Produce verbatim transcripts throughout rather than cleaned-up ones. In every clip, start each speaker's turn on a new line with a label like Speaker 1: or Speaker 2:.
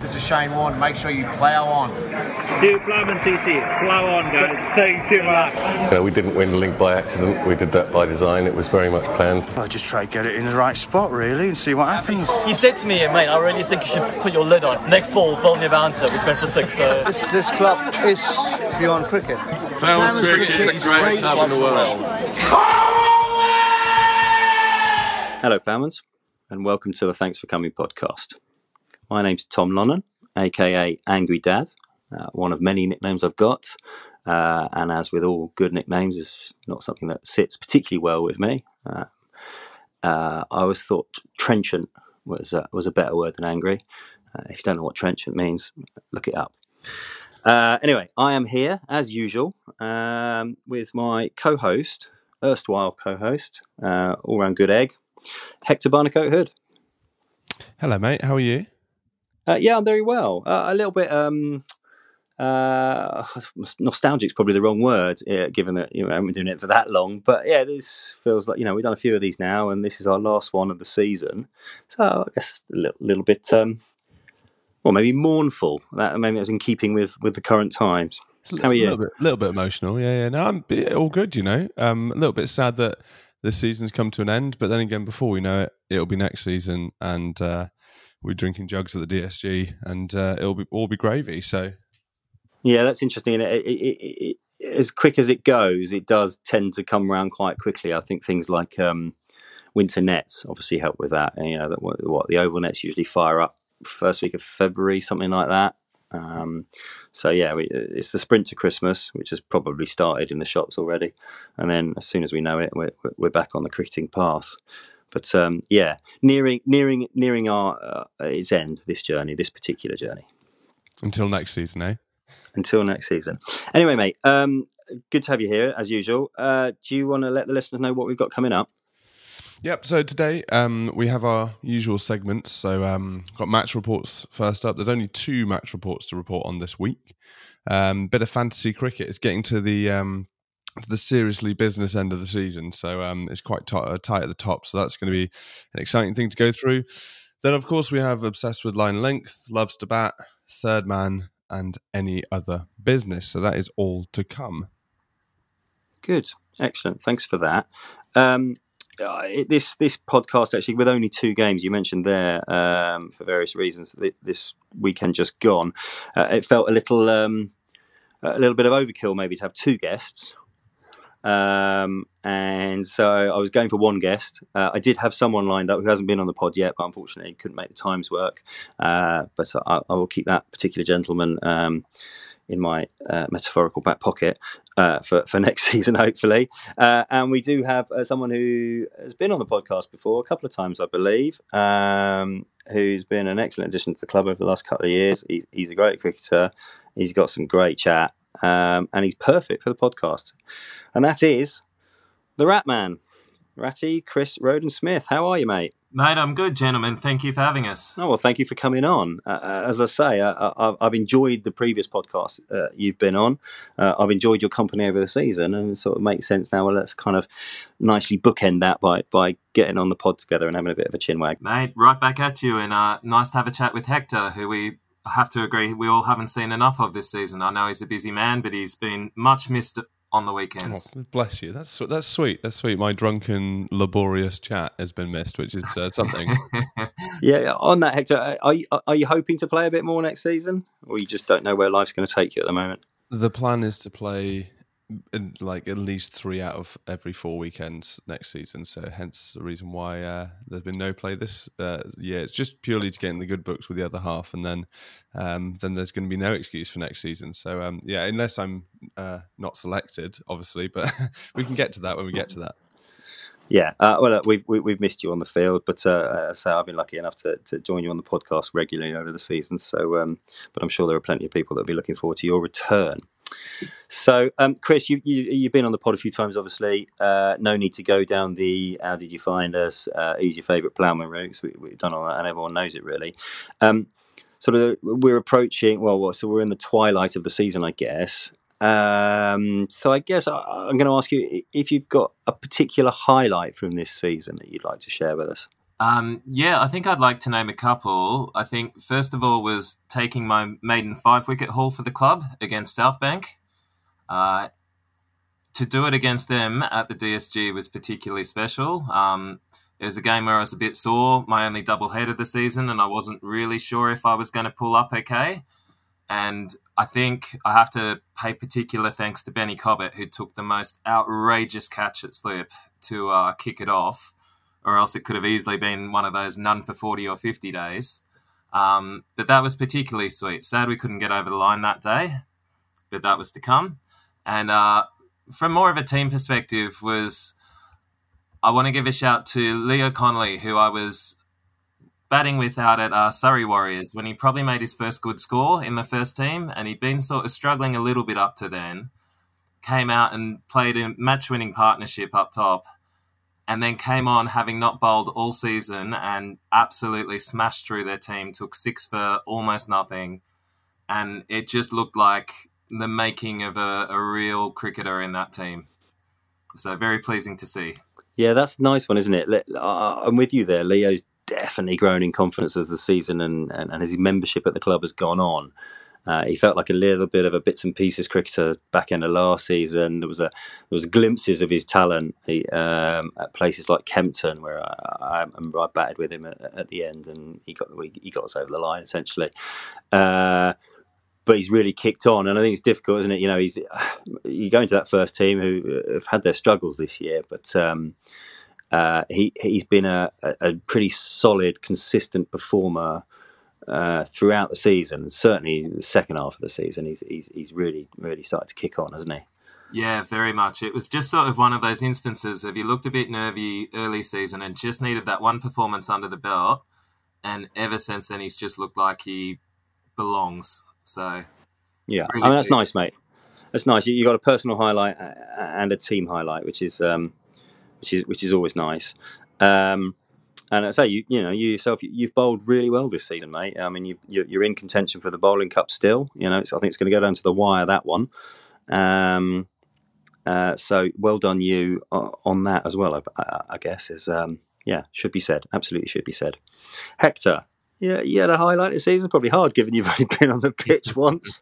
Speaker 1: This is Shane Warne. Make sure you plough on.
Speaker 2: To Plowman C C, plough on, guys. Thank you much.
Speaker 3: Uh, we didn't win the link by accident. We did that by design. It was very much planned.
Speaker 4: I just try to get it in the right spot, really, and see what happens.
Speaker 5: He said to me, mate, I really think you should put your lid on. Next ball, bowl near bouncer, which went for six. So.
Speaker 4: This, this club is beyond cricket.
Speaker 6: Plowman's Cricket is the greatest club in the world.
Speaker 7: Hello, Plowmans, and welcome to the Thanks for Coming podcast. My name's Tom Lonnan, aka Angry Dad, uh, one of many nicknames I've got. Uh, and as with all good nicknames, it's not something that sits particularly well with me. Uh, uh, I always thought trenchant was uh, was a better word than angry. Uh, if you don't know what trenchant means, look it up. Uh, anyway, I am here as usual um, with my co-host, erstwhile co-host, uh, all-round good egg, Hector Barnacoat Hood.
Speaker 8: Hello, mate. How are you?
Speaker 7: Uh, yeah, I'm very well. Uh, a little bit um, uh, nostalgic is probably the wrong word, uh, given that you know I haven't been doing it for that long. But yeah, this feels like you know we've done a few of these now, and this is our last one of the season. So I guess a little, little bit, um, well, maybe mournful. That maybe that's in keeping with, with the current times.
Speaker 8: It's
Speaker 7: How are you?
Speaker 8: A little bit, little bit emotional. Yeah, yeah. No, I'm all good. You know, um, a little bit sad that this season's come to an end, but then again, before we know it, it'll be next season, and uh, we're drinking jugs at the D S G, and uh, it'll be all be gravy. So,
Speaker 7: yeah, that's interesting. It, it, it, it, as quick as it goes, it does tend to come around quite quickly. I think things like um, winter nets obviously help with that. And, you know, that what, what the oval nets usually fire up first week of February, something like that. Um, so yeah, we, it's the sprint to Christmas, which has probably started in the shops already, and then as soon as we know it, we're, we're back on the cricketing path. But um, yeah, nearing, nearing, nearing our uh, its end. This journey, this particular journey,
Speaker 8: until next season, eh?
Speaker 7: Until next season. Anyway, mate, um, good to have you here as usual. Uh, do you want to let the listeners know what we've got coming up?
Speaker 8: Yep, so today um, we have our usual segments. So um, got match reports first up. There's only two match reports to report on this week. Um, bit of fantasy cricket. It's getting to the um, to the seriously business end of the season, so um, it's quite t- uh, tight at the top. So that's going to be an exciting thing to go through. Then, of course, we have Obsessed with Line Length, Loves to Bat, Third Man, and Any Other Business. So that is all to come.
Speaker 7: Good, excellent. Thanks for that. Um, Uh, it, this this podcast actually with only two games you mentioned there um, for various reasons this weekend just gone, uh, it felt a little um, a little bit of overkill maybe to have two guests, um, and so I was going for one guest. uh, I did have someone lined up who hasn't been on the pod yet, but unfortunately couldn't make the times work, uh, but I, I will keep that particular gentleman um, in my uh, metaphorical back pocket uh, for, for next season, hopefully. Uh, and we do have uh, someone who has been on the podcast before, a couple of times, I believe, um, who's been an excellent addition to the club over the last couple of years. He, he's a great cricketer. He's got some great chat, um, and he's perfect for the podcast. And that is the Rat Man, Ratty Chris Roden-Smith. How are you, mate?
Speaker 9: Mate, I'm good, gentlemen. Thank you for having us.
Speaker 7: Oh, well, thank you for coming on. Uh, as I say, uh, I, I've enjoyed the previous podcast uh, you've been on. Uh, I've enjoyed your company over the season, and it sort of makes sense now. Well, let's kind of nicely bookend that by, by getting on the pod together and having a bit of a chinwag.
Speaker 9: Mate, right back at you, and uh, nice to have a chat with Hector, who we have to agree we all haven't seen enough of this season. I know he's a busy man, but he's been much missed on the weekends.
Speaker 8: Oh, bless you. That's that's sweet. That's sweet. My drunken, laborious chat has been missed, which is uh, something.
Speaker 7: Yeah. On that, Hector, are you, are you hoping to play a bit more next season, or you just don't know where life's going to take you at the moment?
Speaker 8: The plan is to play in, like at least three out of every four weekends next season. So hence the reason why uh, there's been no play this uh, year. It's just purely to get in the good books with the other half, and then um, then there's going to be no excuse for next season. So um, yeah, unless I'm uh, not selected, obviously, but we can get to that when we get to that.
Speaker 7: Yeah, uh, well, uh, we've we, we've missed you on the field, but uh, so I've been lucky enough to, to join you on the podcast regularly over the season. So, um, but I'm sure there are plenty of people that'll be looking forward to your return. So, um, Chris, you, you you've been on the pod a few times, obviously. Uh, no need to go down the how did you find us? Uh, who's your favourite ploughman route? We, we've done all that, and everyone knows it really. Um, sort of, we're approaching. Well, so we're in the twilight of the season, I guess. Um, so I guess I, I'm going to ask you if you've got a particular highlight from this season that you'd like to share with us.
Speaker 9: Um, yeah, I think I'd like to name a couple. I think, first of all, was taking my maiden five-wicket haul for the club against Southbank. Uh, to do it against them at the D S G was particularly special. Um, it was a game where I was a bit sore, my only double-header of the season, and I wasn't really sure if I was going to pull up okay. And I think I have to pay particular thanks to Benny Cobbett, who took the most outrageous catch at slip to uh, kick it off, or else it could have easily been one of those none for forty or fifty days. Um, but that was particularly sweet. Sad we couldn't get over the line that day, but that was to come. And uh, from more of a team perspective was, I want to give a shout to Leo Connolly, who I was batting with out at uh, Surrey Warriors when he probably made his first good score in the first team, and he'd been sort of struggling a little bit up to then. Came out and played a match-winning partnership up top, and then came on having not bowled all season and absolutely smashed through their team, took six for almost nothing. And it just looked like the making of a, a real cricketer in that team. So very pleasing to see.
Speaker 7: Yeah, that's a nice one, isn't it? I'm with you there. Leo's definitely grown in confidence as the season and, and, and as his membership at the club has gone on. Uh, he felt like a little bit of a bits and pieces cricketer back end of last season. There was a there was glimpses of his talent he, um, at places like Kempton, where I, I, I batted with him at, at the end, and he got he got us over the line essentially. Uh, but he's really kicked on, and I think it's difficult, isn't it? You know, he's you go into that first team who have had their struggles this year, but um, uh, he he's been a, a pretty solid, consistent performer Uh, throughout the season. Certainly the second half of the season, he's he's he's really really started to kick on, hasn't he?
Speaker 9: Yeah, very much. It was just sort of one of those instances of he looked a bit nervy early season and just needed that one performance under the belt, and ever since then he's just looked like he belongs. So
Speaker 7: yeah,
Speaker 9: really
Speaker 7: I mean that's
Speaker 9: good.
Speaker 7: nice, mate. That's nice. You got a personal highlight and a team highlight, which is um, which is which is always nice. Um, And I say, you you know, you yourself, you've bowled really well this season, mate. I mean, you, you're in contention for the Bowling Cup still. You know, it's, I think it's going to go down to the wire, that one. Um, uh, so well done you on that as well, I, I guess. Is um, yeah, should be said. Absolutely should be said. Hector, yeah, you had a highlight this season. Probably hard, given you've only been on the pitch once.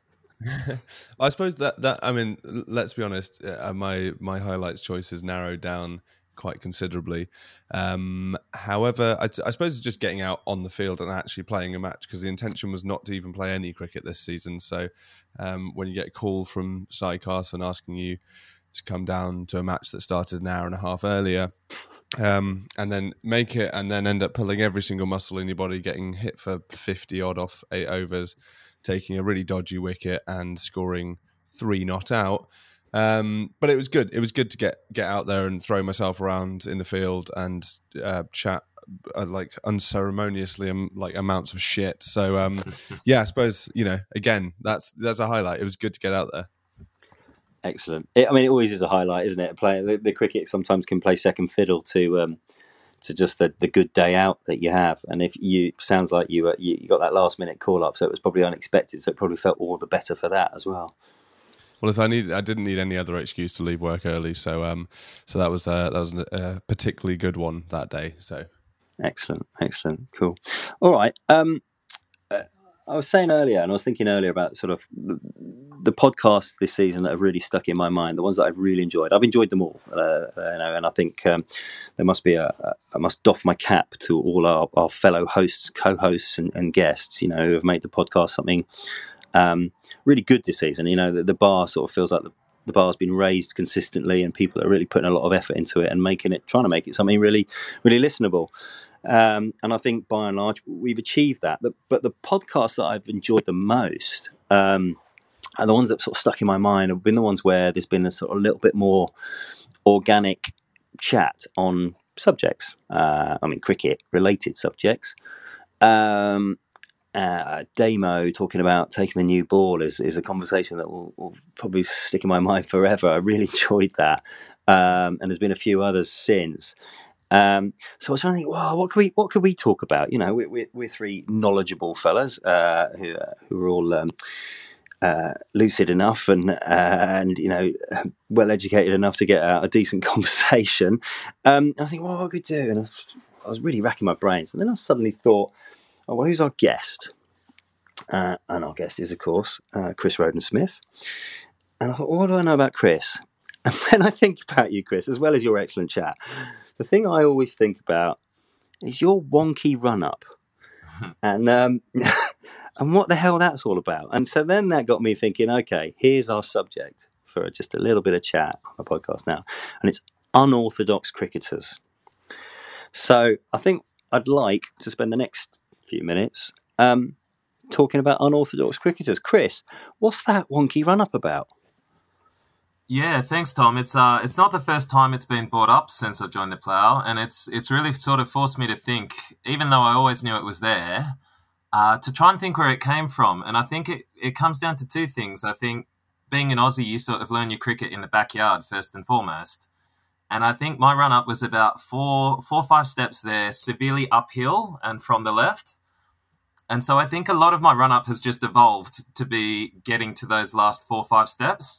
Speaker 8: I suppose that, that I mean, let's be honest, uh, my, my highlights choice is narrowed down quite considerably. Um, however, I, I suppose it's just getting out on the field and actually playing a match, because the intention was not to even play any cricket this season. So um, when you get a call from Si Carson asking you to come down to a match that started an hour and a half earlier, um, and then make it and then end up pulling every single muscle in your body, getting hit for fifty odd off eight overs, taking a really dodgy wicket and scoring three not out. Um, but it was good. It was good to get get out there and throw myself around in the field and uh, chat uh, like unceremoniously um, like amounts of shit. So um, yeah, I suppose, you know, again, that's that's a highlight. It was good to get out there.
Speaker 7: Excellent. It, I mean, it always is a highlight, isn't it? Play the, the cricket sometimes can play second fiddle to um, to just the, the good day out that you have. And if you sounds like you, uh, you you got that last minute call up, so it was probably unexpected. So it probably felt all the better for that as well.
Speaker 8: Well, if I need, I didn't need any other excuse to leave work early, so um, so that was uh, that was a particularly good one that day. So
Speaker 7: excellent, excellent, cool. All right. Um, uh, I was saying earlier, and I was thinking earlier about sort of the, the podcasts this season that have really stuck in my mind. The ones that I've really enjoyed. I've enjoyed them all, uh, you know, and I think um, there must be a, a. I must doff my cap to all our, our fellow hosts, co-hosts, and, and guests. You know, who have made the podcast something Um, really good this season. You know, the, the bar sort of feels like the, the bar's been raised consistently, and people are really putting a lot of effort into it and making it, trying to make it something really, really listenable. Um, and I think by and large we've achieved that. But, but the podcasts that I've enjoyed the most, um, and the ones that sort of stuck in my mind, have been the ones where there's been a sort of little bit more organic chat on subjects. Uh, I mean, cricket related subjects. Um, Uh, Damo talking about taking the new ball is, is a conversation that will, will probably stick in my mind forever. I really enjoyed that, um, and there's been a few others since. Um, so I was trying to think, wow, what could we what could we talk about? You know, we're, we're, we're three knowledgeable fellas uh, who who are all um, uh, lucid enough and uh, and you know well educated enough to get out a decent conversation. Um, and I think, well, what could we do? And I was, I was really racking my brains, and then I suddenly thought, oh, well, who's our guest? Uh, and our guest is, of course, uh, Chris Roden-Smith. And I thought, well, what do I know about Chris? And when I think about you, Chris, as well as your excellent chat, the thing I always think about is your wonky run-up. and um, and what the hell that's all about. And so then that got me thinking, okay, here's our subject for just a little bit of chat on the podcast now. And it's unorthodox cricketers. So I think I'd like to spend the next few minutes um, talking about unorthodox cricketers. Chris, what's that wonky run-up about?
Speaker 9: Yeah, thanks, Tom. It's uh, it's not the first time it's been brought up since I joined the Plough, and it's it's really sort of forced me to think, even though I always knew it was there, uh, to try and think where it came from. And I think it, it comes down to two things. I think being an Aussie, you sort of learn your cricket in the backyard first and foremost. And I think my run-up was about four, four or five steps there, severely uphill and from the left. And so I think a lot of my run-up has just evolved to be getting to those last four or five steps.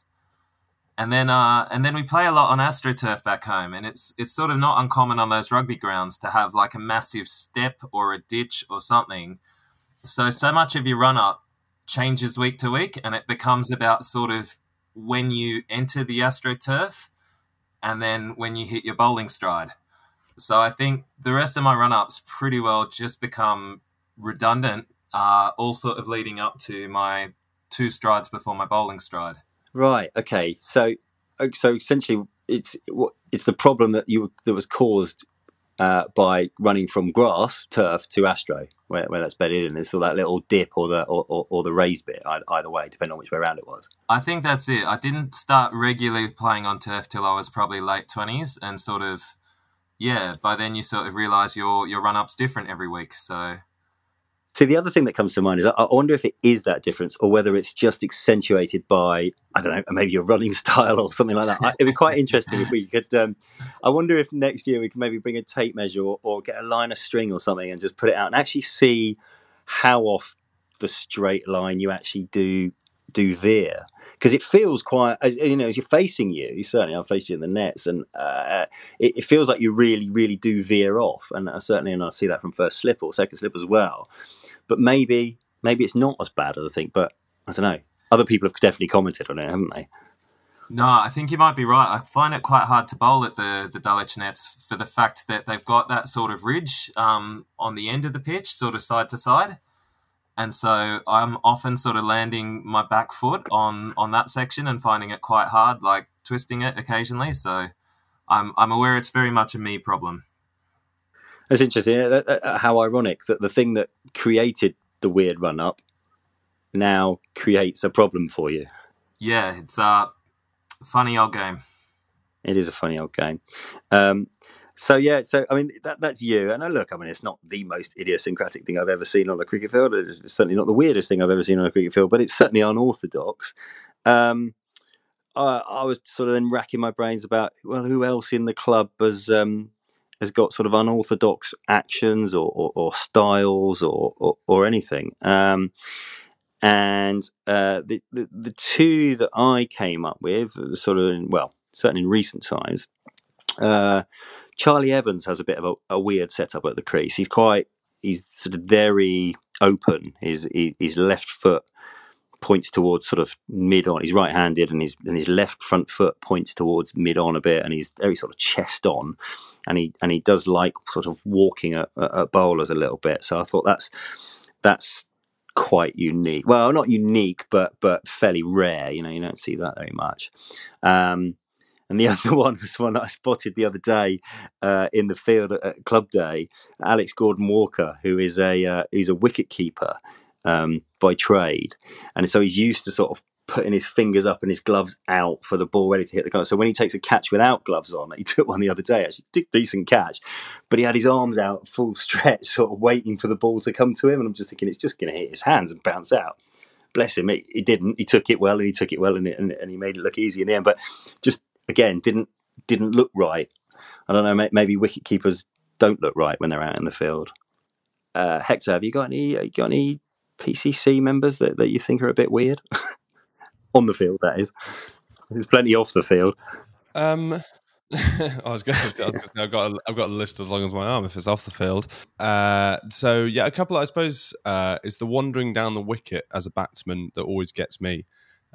Speaker 9: And then, uh, and then we play a lot on AstroTurf back home, and it's it's sort of not uncommon on those rugby grounds to have like a massive step or a ditch or something. So so much of your run up changes week to week, and it becomes about sort of when you enter the AstroTurf, and then when you hit your bowling stride. So I think the rest of my run ups pretty well just become redundant, uh, all sort of leading up to my two strides before my bowling stride.
Speaker 7: Right. Okay. So, so essentially, it's it's the problem that you that was caused uh, by running from grass turf to Astro, where, where that's bedded in. There's sort of that little dip or the or, or, or the raised bit, either way, depending on which way around it was.
Speaker 9: I think that's it. I didn't start regularly playing on turf till I was probably late twenties, and sort of yeah. By then, you sort of realise your your run up's different every week. So.
Speaker 7: See, the other thing that comes to mind is I wonder if it is that difference or whether it's just accentuated by, I don't know, maybe your running style or something like that. It'd be quite interesting if we could, um, I wonder if next year we can maybe bring a tape measure or, or get a line of string or something and just put it out and actually see how off the straight line you actually do do veer. Because it feels quite, as you know, as you're facing you, certainly I've faced you in the nets, and uh, it, it feels like you really, really do veer off. And uh, certainly, and I see that from first slip or second slip as well. But maybe, maybe it's not as bad as I think. But I don't know. Other people have definitely commented on it, haven't they?
Speaker 9: No, I think you might be right. I find it quite hard to bowl at the the Dulwich nets for the fact that they've got that sort of ridge um, on the end of the pitch, sort of side to side. And so I'm often sort of landing my back foot on, on that section and finding it quite hard, like twisting it occasionally. So I'm I'm aware it's very much a me problem.
Speaker 7: That's interesting. How ironic that the thing that created the weird run-up now creates a problem for you.
Speaker 9: Yeah, it's a funny old game.
Speaker 7: It is a funny old game. Um, So, yeah, so, I mean, that that's you. And look, I mean, it's not the most idiosyncratic thing I've ever seen on a cricket field. It's certainly not the weirdest thing I've ever seen on a cricket field, but it's certainly unorthodox. Um, I, I was sort of then racking my brains about, well, who else in the club has um, has got sort of unorthodox actions or, or, or styles or, or, or anything. Um, and uh, the, the, the two that I came up with, sort of, in, well, certainly in recent times, uh, Charlie Evans has a bit of a, a weird setup at the crease. He's quite, he's sort of very open. His his left foot points towards sort of mid on. He's right-handed, and his and his left front foot points towards mid on a bit, and he's very sort of chest on, and he and he does like sort of walking at, at bowlers a little bit. So I thought that's that's quite unique. Well, not unique, but but fairly rare. You know, you don't see that very much. Um, And the other one was one that I spotted the other day uh, in the field at, at Club Day. Alex Gordon-Walker, who is a uh, he's a wicket keeper um, by trade, and so he's used to sort of putting his fingers up and his gloves out for the ball ready to hit the ground. So when he takes a catch without gloves on, he took one the other day, actually, d- decent catch, but he had his arms out full stretch, sort of waiting for the ball to come to him. And I'm just thinking, it's just going to hit his hands and bounce out. Bless him, he, he didn't. He took it well, and he took it well, and, it, and, and he made it look easy in the end. But just again, didn't didn't look right. I don't know. Maybe wicket keepers don't look right when they're out in the field. Uh, Hector, have you got any? You got any P C C members that, that you think are a bit weird on the field? That is, there's plenty off the field.
Speaker 8: Um, I was going. To, I've got. A, I've got a list as long as my arm if it's off the field. Uh, so yeah, a couple. I suppose uh, it's the wandering down the wicket as a batsman that always gets me,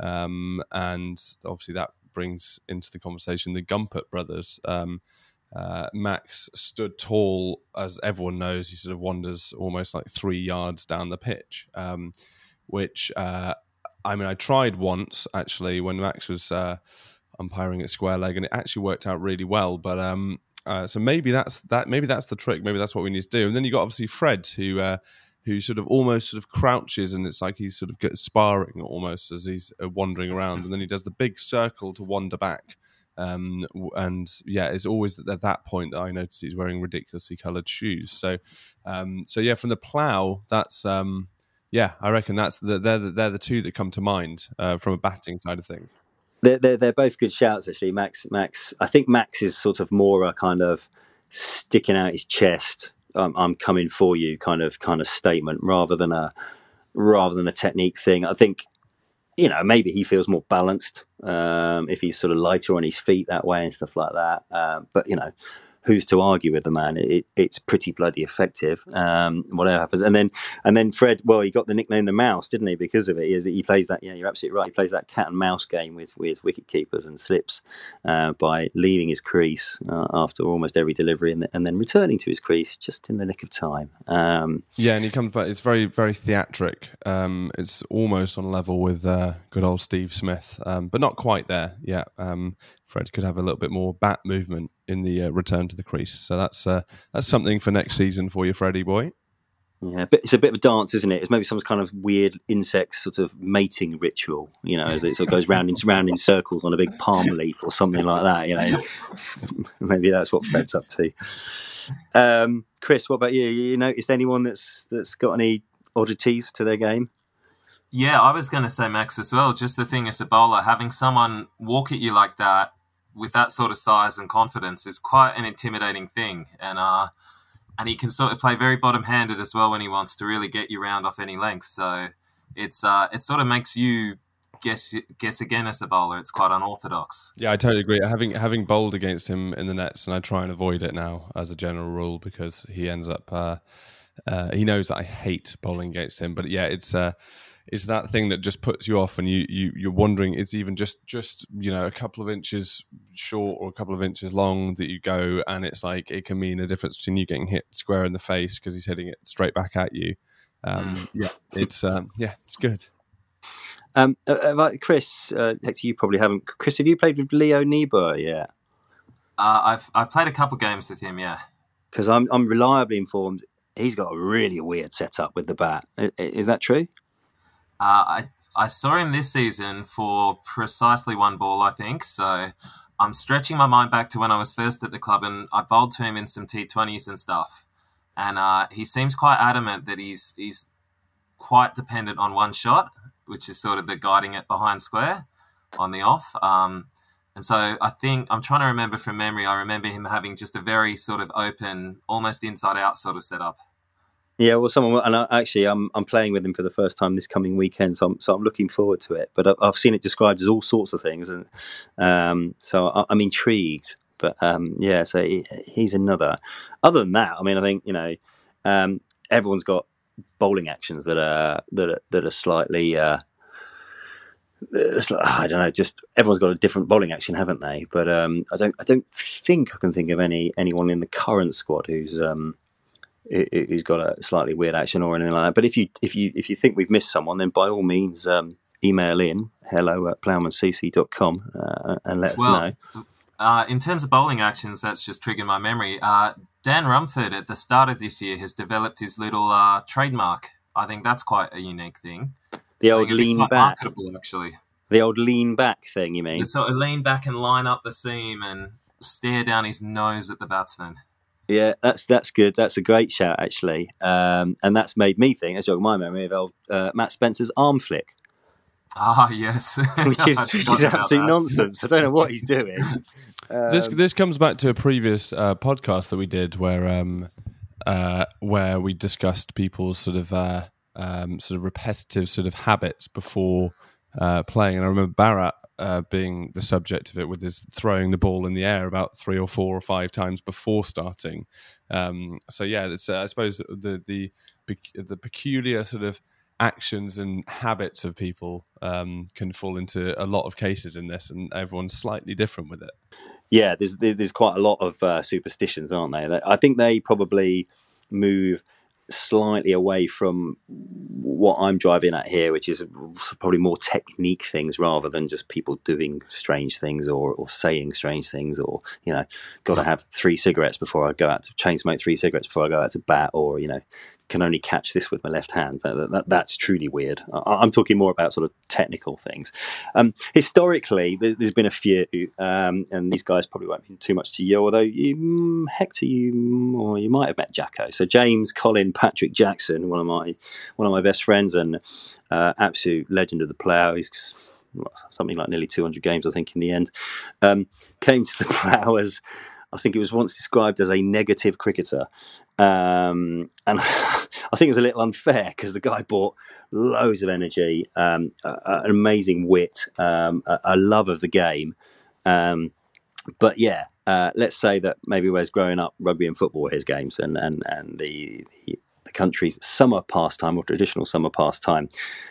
Speaker 8: um, and obviously that brings into the conversation the Gumpert brothers. Um, uh, Max stood tall, as everyone knows. He sort of wanders almost like three yards down the pitch, um, which uh, I mean, I tried once actually when Max was. Uh, umpiring at square leg, and it actually worked out really well. But um, uh, so maybe that's that. Maybe that's the trick. Maybe that's what we need to do. And then you got obviously Fred, who uh, who sort of almost sort of crouches, and it's like he's sort of get sparring almost as he's uh, wandering around, and then he does the big circle to wander back. Um, and yeah, it's always at that point that I notice he's wearing ridiculously coloured shoes. So, um, so yeah, from the plough, that's um, yeah, I reckon that's the, they're the, they're the two that come to mind uh, from a batting side of things.
Speaker 7: They're, they're they're both good shouts, actually. Max, Max. I think Max is sort of more a kind of sticking out his chest. Um, I'm coming for you, kind of kind of statement, rather than a rather than a technique thing. I think, you know, maybe he feels more balanced um, if he's sort of lighter on his feet that way and stuff like that. Um, but you know, who's to argue with the man? It, it's pretty bloody effective. Um, whatever happens, and then and then Fred. Well, he got the nickname the Mouse, didn't he? Because of it, he, is, he plays that. Yeah, you're absolutely right. He plays that cat and mouse game with with wicket keepers and slips uh, by leaving his crease uh, after almost every delivery, and, and then returning to his crease just in the nick of time. Um,
Speaker 8: yeah, and he comes back. It's very very theatric. Um, it's almost on level with uh, good old Steve Smith, um, but not quite there yet. Um, Fred could have a little bit more bat movement in the uh, return to the crease. So that's uh, that's something for next season for you, Freddie boy.
Speaker 7: Yeah, but it's a bit of a dance, isn't it? It's maybe some kind of weird insect sort of mating ritual, you know, as it sort of goes round in, round in circles on a big palm leaf or something like that, you know. Maybe that's what Fred's up to. Um, Chris, what about you? You noticed anyone that's that's got any oddities to their game?
Speaker 9: Yeah, I was going to say Max as well. Just the thing as a bowler, having someone walk at you like that with that sort of size and confidence is quite an intimidating thing. And uh, and he can sort of play very bottom-handed as well when he wants to really get you round off any length. So it's uh, it sort of makes you guess guess again as a bowler. It's quite unorthodox.
Speaker 8: Yeah, I totally agree. Having having bowled against him in the nets, and I try and avoid it now as a general rule because he ends up... Uh, uh, he knows that I hate bowling against him. But yeah, it's... Uh, It's that thing that just puts you off, and you, you you're wondering it's even just just you know a couple of inches short or a couple of inches long that you go, and it's like it can mean a difference between you getting hit square in the face because he's hitting it straight back at you. Um, mm. Yeah, it's um, yeah, it's good.
Speaker 7: Um, uh, Chris, uh, Hector, you probably haven't. Chris, have you played with Leo Niebuhr yet?
Speaker 9: Uh, I've I've played a couple games with him, yeah.
Speaker 7: Because I'm I'm reliably informed he's got a really weird setup with the bat. Is that true?
Speaker 9: Uh, I I saw him this season for precisely one ball, I think. So I'm stretching my mind back to when I was first at the club, and I bowled to him in some T twenties and stuff. And uh, he seems quite adamant that he's he's quite dependent on one shot, which is sort of the guiding it behind square on the off. Um, and so I think I'm trying to remember from memory. I remember him having just a very sort of open, almost inside out sort of setup.
Speaker 7: Yeah, well, someone and I, actually, I'm I'm playing with him for the first time this coming weekend, so I'm so I'm looking forward to it. But I've seen it described as all sorts of things, and um, so I'm intrigued. But um, yeah, so he, he's another. Other than that, I mean, I think you know, um, everyone's got bowling actions that are that are that are slightly. Uh, I don't know. Just everyone's got a different bowling action, haven't they? But um, I don't. I don't think I can think of any anyone in the current squad who's. Um, who's got a slightly weird action or anything like that. But if you if you if you think we've missed someone, then by all means um, email in hello at ploughman c c dot com uh, and let us
Speaker 9: well,
Speaker 7: know.
Speaker 9: Uh, in terms of bowling actions, that's just triggered my memory. Uh, Dan Rumford at the start of this year has developed his little uh, trademark. I think that's quite a unique thing.
Speaker 7: The old lean back,
Speaker 9: marketable, actually.
Speaker 7: The old lean back thing, you mean?
Speaker 9: The sort of lean back and line up the seam and stare down his nose at the batsman.
Speaker 7: Yeah, that's that's good. That's a great shout, actually. Um, and that's made me think, as jogged my memory, of old uh, Matt Spencer's arm flick.
Speaker 9: Ah, yes.
Speaker 7: which is, which is absolute nonsense. I don't know what he's doing. Um,
Speaker 8: this this comes back to a previous uh, podcast that we did where um, uh, where we discussed people's sort of uh, um, sort of repetitive sort of habits before uh, playing. And I remember Bharat uh, being the subject of it, with his throwing the ball in the air about three or four or five times before starting. Um, so yeah, it's, uh, I suppose the the the peculiar sort of actions and habits of people um, can fall into a lot of cases in this, and everyone's slightly different with it.
Speaker 7: Yeah, there's there's quite a lot of uh, superstitions, aren't they? I think they probably move slightly away from what I'm driving at here, which is probably more technique things rather than just people doing strange things or, or saying strange things, or, you know, got to have three cigarettes before I go out to chain smoke three cigarettes before I go out to bat, or, you know, can only catch this with my left hand. That, that, that's truly weird. I, I'm talking more about sort of technical things. Um, historically, there, there's been a few, um, and these guys probably won't mean too much to you, although you, Hector, you or you might have met Jacko. So James Colin Patrick Jackson, one of my one of my best friends and uh, absolute legend of the Plough. He's something like nearly two hundred games, I think, in the end. Um, came to the Plough as, I think it was once described as a negative cricketer. Um, and I think it was a little unfair because the guy brought loads of energy, um, a, a, an amazing wit, um, a, a love of the game. Um, but yeah, uh, let's say that maybe whereas growing up, rugby and football were his games, and, and, and the, the, the country's summer pastime or traditional summer pastime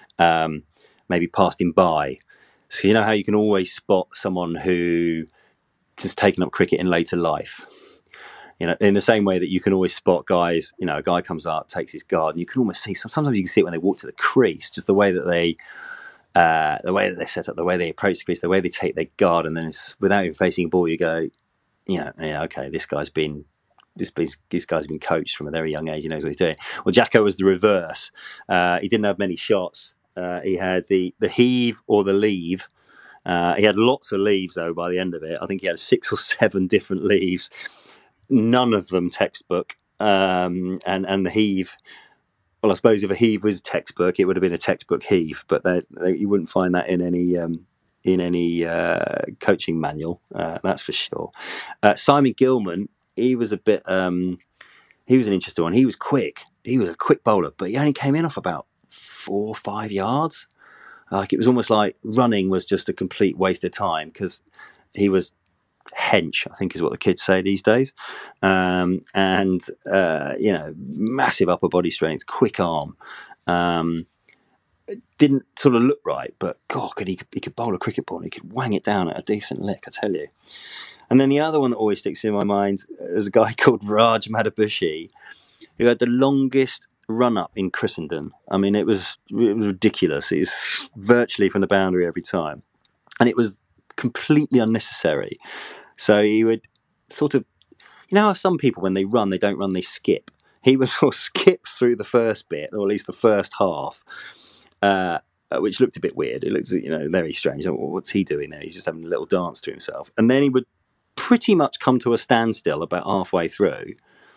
Speaker 7: um, maybe passed him by. So you know how you can always spot someone who just taken up cricket in later life? You know, in the same way that you can always spot guys, you know, a guy comes up, takes his guard, and you can almost see, sometimes you can see it when they walk to the crease, just the way that they, uh, the way that they set up, the way they approach the crease, the way they take their guard, and then it's, without even facing a ball, you go, you know, yeah, okay, this guy's been, this, this guy's been coached from a very young age, he knows what he's doing. Well, Jacko was the reverse. Uh, he didn't have many shots. Uh, he had the, the heave or the leave. Uh, he had lots of leaves, though, by the end of it. I think he had six or seven different leaves. None of them textbook, um, and and the heave. Well, I suppose if a heave was textbook, it would have been a textbook heave, but they, they, you wouldn't find that in any um, in any uh, coaching manual. Uh, that's for sure. Uh, Simon Gilman, he was a bit. Um, he was an interesting one. He was quick. He was a quick bowler, but he only came in off about four or five yards. Like, it was almost like running was just a complete waste of time because he was hench, I think is what the kids say these days. Um, and, uh, you know, massive upper body strength, quick arm. Um, it didn't sort of look right, but God, could he, he could bowl a cricket ball and he could wang it down at a decent lick, I tell you. And then the other one that always sticks in my mind is a guy called Raj Madhabushi, who had the longest run-up in Christendom. I mean, it was it was ridiculous. It was virtually from the boundary every time. And it was completely unnecessary. So he would sort of, you know how some people, when they run, they don't run, they skip. He would sort of skip through the first bit, or at least the first half, uh, which looked a bit weird. It looked, you know, very strange. Oh, what's he doing there? He's just having a little dance to himself. And then he would pretty much come to a standstill about halfway through.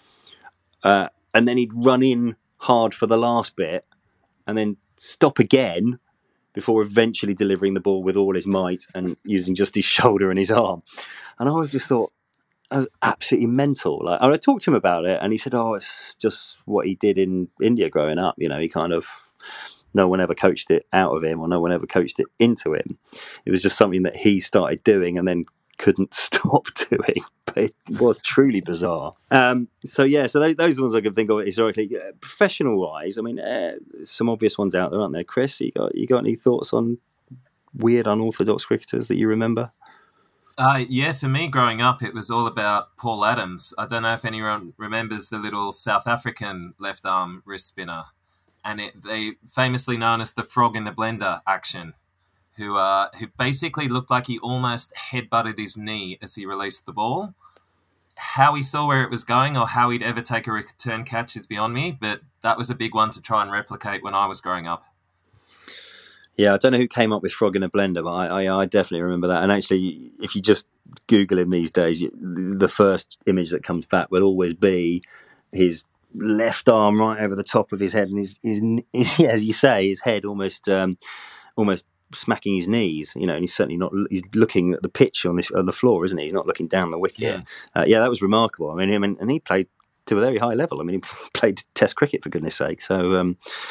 Speaker 7: Uh, and then he'd run in hard for the last bit and then stop again before eventually delivering the ball with all his might and using just his shoulder and his arm. And I always just thought, I was absolutely mental. Like, and I talked to him about it, and he said, oh, it's just what he did in India growing up. You know, he kind of, no one ever coached it out of him, or no one ever coached it into him. It was just something that he started doing and then couldn't stop doing. But it was truly bizarre. Um, so, yeah, so those, those ones I can think of historically. Uh, professional-wise, I mean, uh, some obvious ones out there, aren't there? Chris, you got, you got any thoughts on weird, unorthodox cricketers that you remember?
Speaker 9: Uh, yeah, for me growing up, it was all about Paul Adams. I don't know if anyone remembers the little South African left arm wrist spinner, and it, they famously known as the frog in the blender action, who uh, who basically looked like he almost headbutted his knee as he released the ball. How he saw where it was going or how he'd ever take a return catch is beyond me, but that was a big one to try and replicate when I was growing up.
Speaker 7: Yeah, I don't know who came up with frog in a blender, but I, I, I definitely remember that. And actually, if you just Google him these days, the first image that comes back will always be his left arm right over the top of his head, and his, his, his yeah, as you say, his head almost, um, almost smacking his knees. You know, and he's certainly not. He's looking at the pitch on this on the floor, isn't he? He's not looking down the wicket. Yeah, uh, yeah, that was remarkable. I mean, him and, and he played to a very high level. I mean, he played Test cricket for goodness sake. So. Um,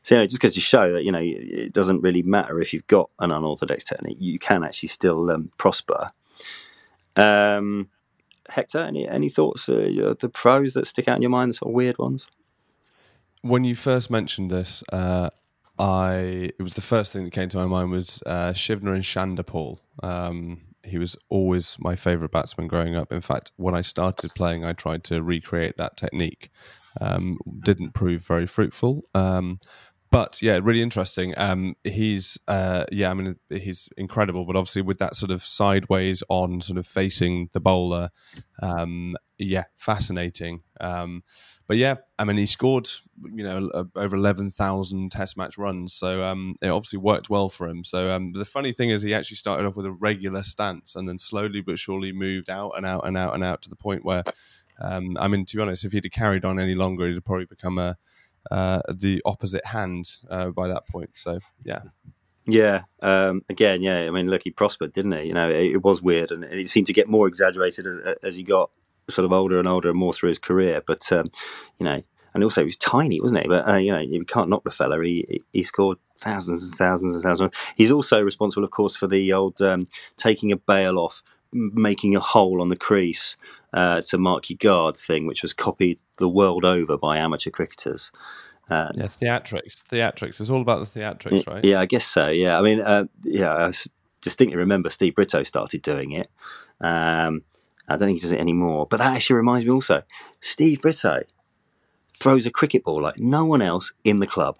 Speaker 7: So, you know, just goes to show that, you know, it doesn't really matter if you've got an unorthodox technique. You can actually still um, prosper. Um, Hector, any any thoughts? Uh, the pros that stick out in your mind, the sort of weird ones?
Speaker 8: When you first mentioned this, uh, I it was the first thing that came to my mind was uh, Shivner and Shandapal. Um, he was always my favourite batsman growing up. In fact, when I started playing, I tried to recreate that technique. Um, didn't prove very fruitful. Um, But yeah, really interesting. Um, he's uh, yeah, I mean, he's incredible. But obviously, with that sort of sideways on, sort of facing the bowler, um, yeah, fascinating. Um, but yeah, I mean, he scored you know over eleven thousand Test match runs, so um, it obviously worked well for him. So um, the funny thing is, he actually started off with a regular stance, and then slowly but surely moved out and out and out and out to the point where, um, I mean, to be honest, if he'd have carried on any longer, he'd have probably become a Uh, the opposite hand uh, by that point. So yeah,
Speaker 7: yeah. Um, again, yeah. I mean, look, he prospered, didn't he? You know, it, it was weird, and it seemed to get more exaggerated as, as he got sort of older and older and more through his career. But um, you know, and also he was tiny, wasn't he? But uh, you know, you can't knock the fella. He he scored thousands and thousands and thousands. He's also responsible, of course, for the old um, taking a bail off, making a hole on the crease uh, to mark your guard thing, which was copied the world over by amateur cricketers. Uh,
Speaker 8: yeah, theatrics, theatrics. It's all about the theatrics, right?
Speaker 7: Yeah, I guess so. Yeah, I mean, uh, yeah, I distinctly remember Steve Brito started doing it. Um, I don't think he does it anymore. But that actually reminds me also, Steve Brito throws a cricket ball like no one else in the club.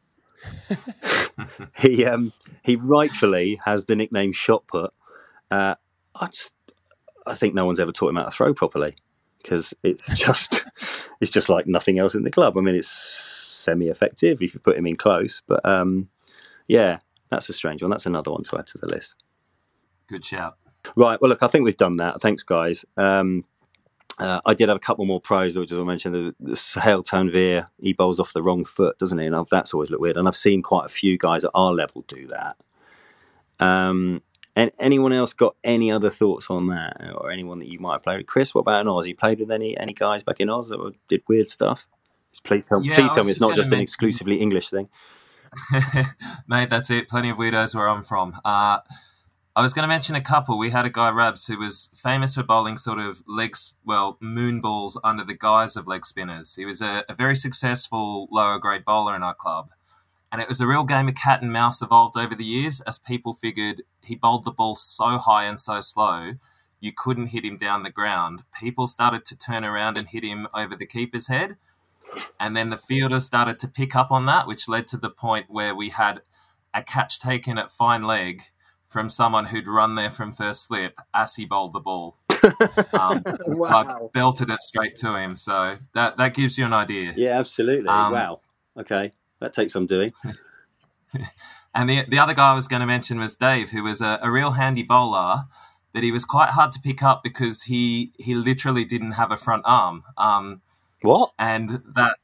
Speaker 7: he um, he rightfully has the nickname shot put. Uh, I, just, I think no one's ever taught him how to throw properly, because it's just it's just like nothing else in the club. I mean, it's semi-effective if you put him in close, but um, yeah, that's a strange one. That's another one to add to the list.
Speaker 9: Good shout.
Speaker 7: Right, well, look, I think we've done that. Thanks, guys. Um, uh, I did have a couple more pros, which as I mentioned, the, the Sahel Tanvir, he bowls off the wrong foot, doesn't he? And I've, that's always looked weird. And I've seen quite a few guys at our level do that. Um, and anyone else got any other thoughts on that, or anyone that you might have played with? Chris, what about in Oz? You played with any any guys back in Oz that were, did weird stuff? Please tell,
Speaker 9: yeah,
Speaker 7: please tell me it's not just
Speaker 9: mention...
Speaker 7: an exclusively English thing.
Speaker 9: Mate, that's it. Plenty of weirdos where I'm from. Uh, I was going to mention a couple. We had a guy, Rabs, who was famous for bowling sort of legs, well, moon balls under the guise of leg spinners. He was a, a very successful lower grade bowler in our club. And it was a real game of cat and mouse evolved over the years, as people figured he bowled the ball so high and so slow, you couldn't hit him down the ground. People started to turn around and hit him over the keeper's head. And then the fielder started to pick up on that, which led to the point where we had a catch taken at fine leg from someone who'd run there from first slip as he bowled the ball. Um,
Speaker 7: wow.
Speaker 9: Like belted it straight to him. So that, that gives you an idea.
Speaker 7: Yeah, absolutely. Um, wow. Okay. That takes some doing.
Speaker 9: And the the other guy I was going to mention was Dave, who was a, a real handy bowler, but he was quite hard to pick up because he, he literally didn't have a front arm. Um,
Speaker 7: what?
Speaker 9: And that...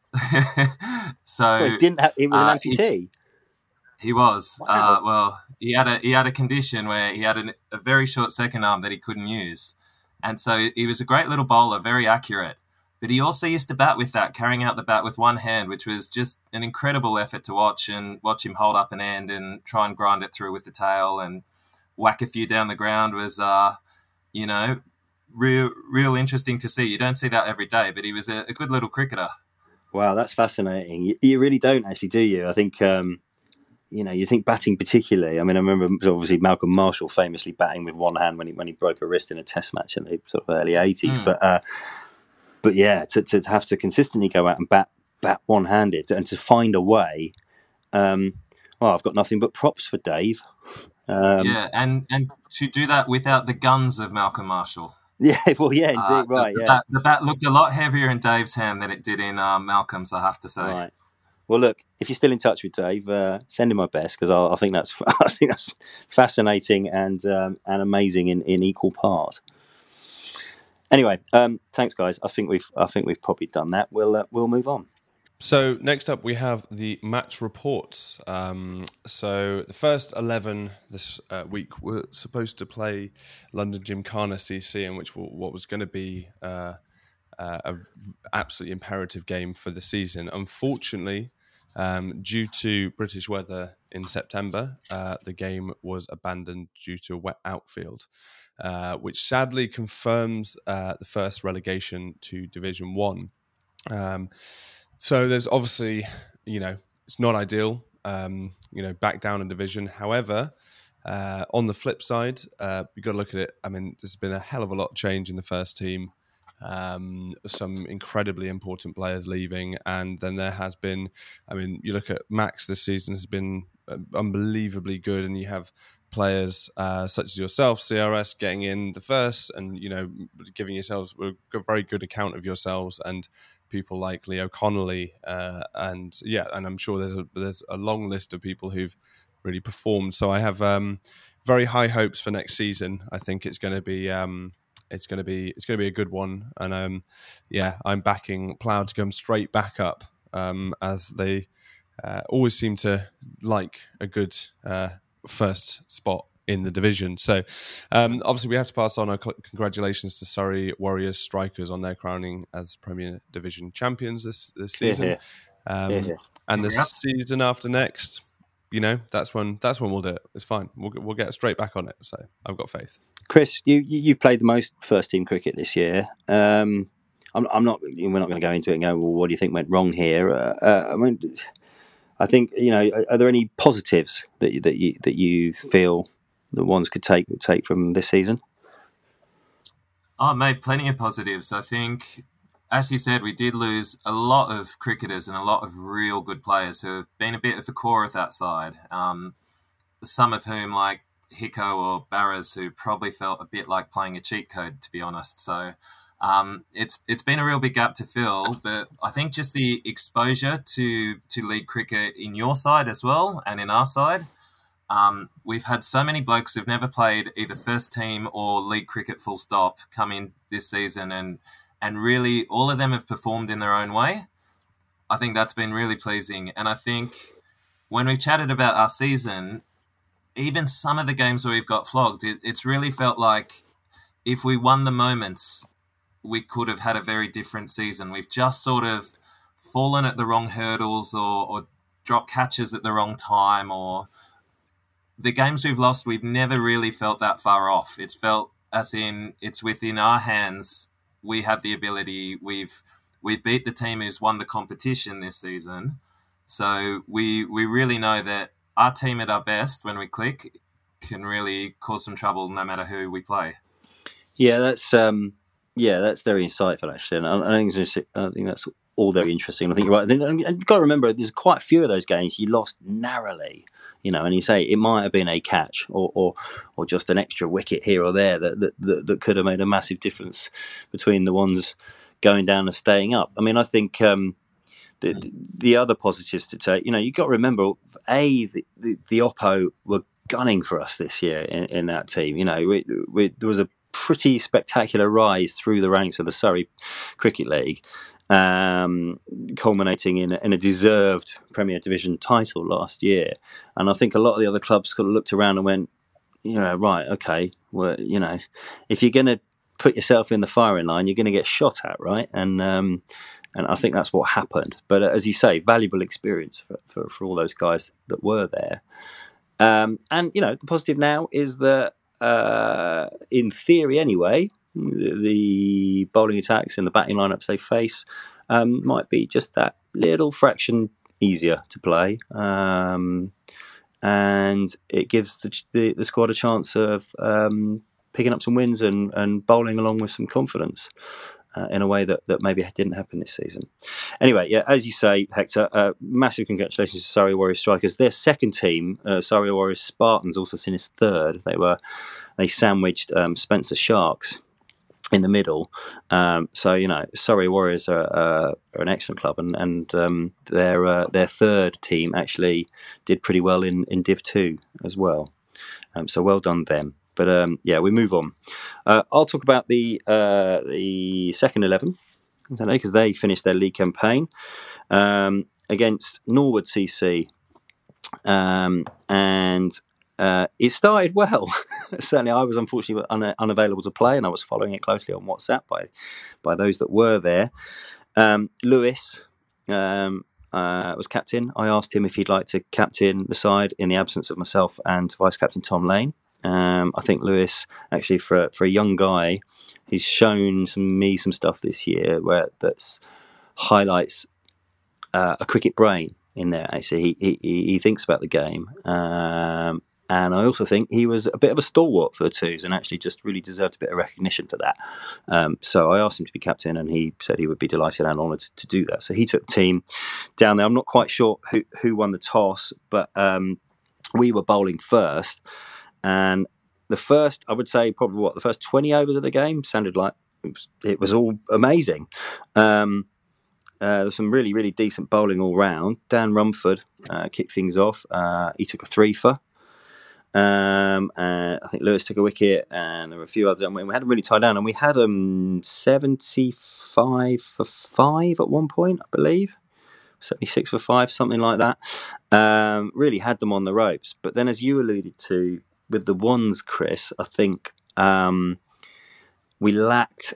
Speaker 9: so
Speaker 7: well, he didn't have... He was an
Speaker 9: uh,
Speaker 7: amputee?
Speaker 9: He, he was.
Speaker 7: Wow.
Speaker 9: Uh, well, he had a he had a condition where he had an, a very short second arm that he couldn't use. And so he was a great little bowler, very accurate. But he also used to bat with that, carrying out the bat with one hand, which was just an incredible effort to watch and watch him hold up an end and try and grind it through with the tail and whack a few down the ground was, uh, you know, real real interesting to see. You don't see that every day, but he was a, a good little cricketer.
Speaker 7: Wow, that's fascinating. You, you really don't actually, do you? I think, um, you know, you think batting particularly. I mean, I remember obviously Malcolm Marshall famously batting with one hand when he when he broke a wrist in a test match in the sort of early eighties. Mm. But uh, but yeah, to, to have to consistently go out and bat bat one handed and to find a way. Um, well, I've got nothing but props for Dave. Um,
Speaker 9: yeah, and and to do that without the guns of Malcolm Marshall.
Speaker 7: Yeah, well, yeah, indeed, uh, right,
Speaker 9: the,
Speaker 7: yeah.
Speaker 9: The bat, the bat looked a lot heavier in Dave's hand than it did in uh, Malcolm's, I have to say.
Speaker 7: Right. Well, look, if you're still in touch with Dave, uh, send him my best, because I, I think that's I think that's fascinating and um, and amazing in, in equal part. Anyway, um, thanks, guys. I think we've I think we've probably done that. We'll uh, we'll move on.
Speaker 8: So next up we have the match reports. Um, so the first eleven this uh, week were supposed to play London Gymkhana C C, in which w- what was going to be uh, uh, a absolutely imperative game for the season. Unfortunately, Um, due to British weather in September, uh, the game was abandoned due to a wet outfield, uh, which sadly confirms uh, the first relegation to Division One. Um, so there's obviously, you know, it's not ideal, um, you know, back down a division. However, uh, on the flip side, uh, you've got to look at it. I mean, there's been a hell of a lot of change in the first team. Um, some incredibly important players leaving, and then there has been, I mean, you look at Max this season has been unbelievably good, and you have players uh, such as yourself, C R S, getting in the first, and you know, giving yourselves a very good account of yourselves, and people like Leo Connolly, uh, and yeah, and I'm sure there's a, there's a long list of people who've really performed. So I have um, very high hopes for next season. I think it's going to be. Um, It's going to be it's going to be a good one, and um, yeah, I'm backing Plough to come straight back up, um, as they uh, always seem to like a good uh, first spot in the division. So um, obviously we have to pass on our congratulations to Surrey Warriors Strikers on their crowning as Premier Division champions this this season,
Speaker 7: yeah, yeah.
Speaker 8: Um,
Speaker 7: yeah, yeah.
Speaker 8: and the
Speaker 9: Yeah.
Speaker 8: season after next. You know, that's when that's when we'll do it. It's fine. We'll we'll get straight back on it. So I've got faith.
Speaker 7: Chris, you you you've played the most first team cricket this year. Um, I'm I'm not. We're not going to go into it and go, well, what do you think went wrong here? Uh, uh, I mean, I think you know. Are, are there any positives that you, that you that you feel the ones could take take from this season?
Speaker 9: Oh, mate, plenty of positives. I think, as you said, we did lose a lot of cricketers and a lot of real good players who have been a bit of the core of that side. Um, some of whom, like Hicko or Barras, who probably felt a bit like playing a cheat code, to be honest. So um, it's it's been a real big gap to fill. But I think just the exposure to, to league cricket in your side as well and in our side, um, we've had so many blokes who've never played either first team or league cricket full stop come in this season, and and really all of them have performed in their own way. I think that's been really pleasing. And I think when we've chatted about our season, even some of the games where we've got flogged, it, it's really felt like if we won the moments, we could have had a very different season. We've just sort of fallen at the wrong hurdles or, or dropped catches at the wrong time, or the games we've lost, we've never really felt that far off. It's felt as in it's within our hands. We have the ability. We've we've beat the team who's won the competition this season. So we we really know that our team at our best, when we click, can really cause some trouble no matter who we play.
Speaker 7: Yeah, that's um, yeah, that's very insightful actually, and I, I think it's just, I think that's all very interesting. I think you're right. I think, and you've got to remember, there's quite a few of those games you lost narrowly. You know, and you say it might have been a catch or or, or just an extra wicket here or there that, that that that could have made a massive difference between the ones going down and staying up. I mean, I think um, the the other positives to take, you know, you've got to remember, A, the, the, the Oppo were gunning for us this year in, in that team. You know, we, we, there was a pretty spectacular rise through the ranks of the Surrey Cricket League, um, culminating in, in a deserved Premier Division title last year. And I think a lot of the other clubs kind of looked around and went, you know, right, okay, well, you know, if you're going to put yourself in the firing line, you're going to get shot at, right? And um, and I think that's what happened. But uh, as you say, valuable experience for, for, for all those guys that were there. Um, and, you know, the positive now is that, uh, in theory anyway, the bowling attacks and the batting lineups they face um, might be just that little fraction easier to play, um, and it gives the, the, the squad a chance of um, picking up some wins and, and bowling along with some confidence uh, in a way that, that maybe didn't happen this season. Anyway, yeah, as you say, Hector, uh, massive congratulations to Surrey Warriors Strikers. Their second team, uh, Surrey Warriors Spartans, also finished third. They were they sandwiched um, Spencer Sharks in the middle. Um, so, you know, Surrey Warriors are, uh, are an excellent club, and, and um, their uh, their third team actually did pretty well in, in Div two as well. Um, so well done them. But um, yeah, we move on. Uh, I'll talk about the uh, the second eleven, because they finished their league campaign um, against Norwood C C. Um, and Uh, it started well. Certainly, I was unfortunately un- unavailable to play, and I was following it closely on WhatsApp by by those that were there. Um, Lewis, um, uh, was captain, I asked him if he'd like to captain the side in the absence of myself and vice captain Tom Lane. Um, I think Lewis, actually, for for a young guy, he's shown some, me some stuff this year where that's highlights uh, a cricket brain in there. Actually, he he, he thinks about the game. Um, And I also think he was a bit of a stalwart for the twos and actually just really deserved a bit of recognition for that. Um, so I asked him to be captain and he said he would be delighted and honoured to, to do that. So he took the team down there. I'm not quite sure who, who won the toss, but um, we were bowling first. And the first, I would say probably what, the first twenty overs of the game sounded like it was, it was all amazing. Um, uh, there was some really, really decent bowling all round. Dan Rumford uh, kicked things off. Uh, he took a three-for. Um, and I think Lewis took a wicket, and there were a few others. And we had them really tied down, and we had them seventy-five for five at one point, I believe, seventy-six for five, something like that. Um, really had them on the ropes. But then, as you alluded to with the ones, Chris, I think um, we lacked.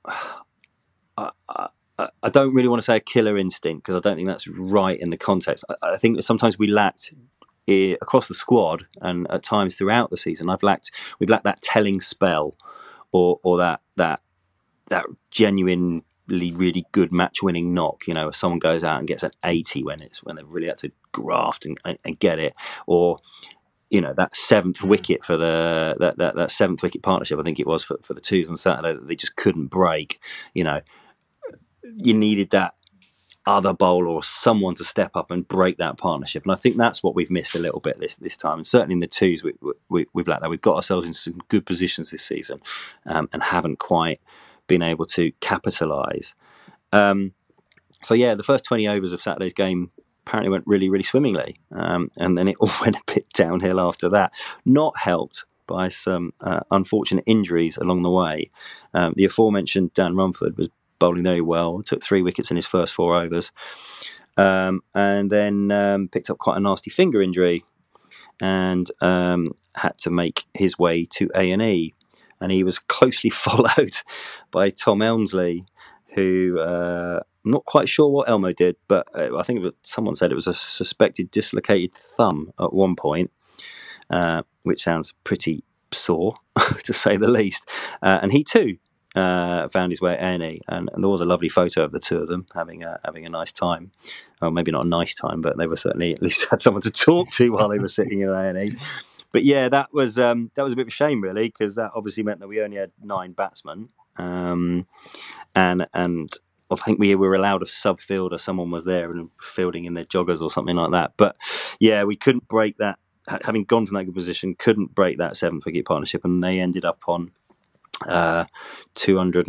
Speaker 7: I, I, I don't really want to say a killer instinct because I don't think that's right in the context. I, I think sometimes we lacked. Across the squad and at times throughout the season, I've lacked we've lacked that telling spell, or or that that that genuinely really good match winning knock. You know, if someone goes out and gets an eighty when it's when they've really had to graft and, and, and get it, or you know that seventh wicket for the that, that that seventh wicket partnership. I think it was for for the twos on Saturday that they just couldn't break. You know, you needed that other bowler or someone to step up and break that partnership, and I think that's what we've missed a little bit this this time. And certainly in the twos, we, we, we've lacked that. We've got ourselves in some good positions this season, um, and haven't quite been able to capitalise. Um, so yeah, the first twenty overs of Saturday's game apparently went really, really swimmingly, um, and then it all went a bit downhill after that. Not helped by some uh, unfortunate injuries along the way. Um, the aforementioned Dan Rumford was bowling very well, took three wickets in his first four overs, um, and then um, picked up quite a nasty finger injury and um, had to make his way to A and E. And he was closely followed by Tom Elmsley, who uh, I'm not quite sure what Elmo did, but uh, I think it was, someone said it was a suspected dislocated thumb at one point, uh, which sounds pretty sore, to say the least. Uh, and he too Uh, found his way at A and E, and, and there was a lovely photo of the two of them having a, having a nice time. Well, maybe not a nice time, but they were certainly at least had someone to talk to while they were sitting in A and E. But yeah, that was um, that was a bit of a shame, really, because that obviously meant that we only had nine batsmen, um, and and I think we were allowed a sub fielder. Someone was there and fielding in their joggers or something like that. But yeah, we couldn't break that. Having gone from that good position, couldn't break that seventh wicket partnership, and they ended up on Uh, two hundred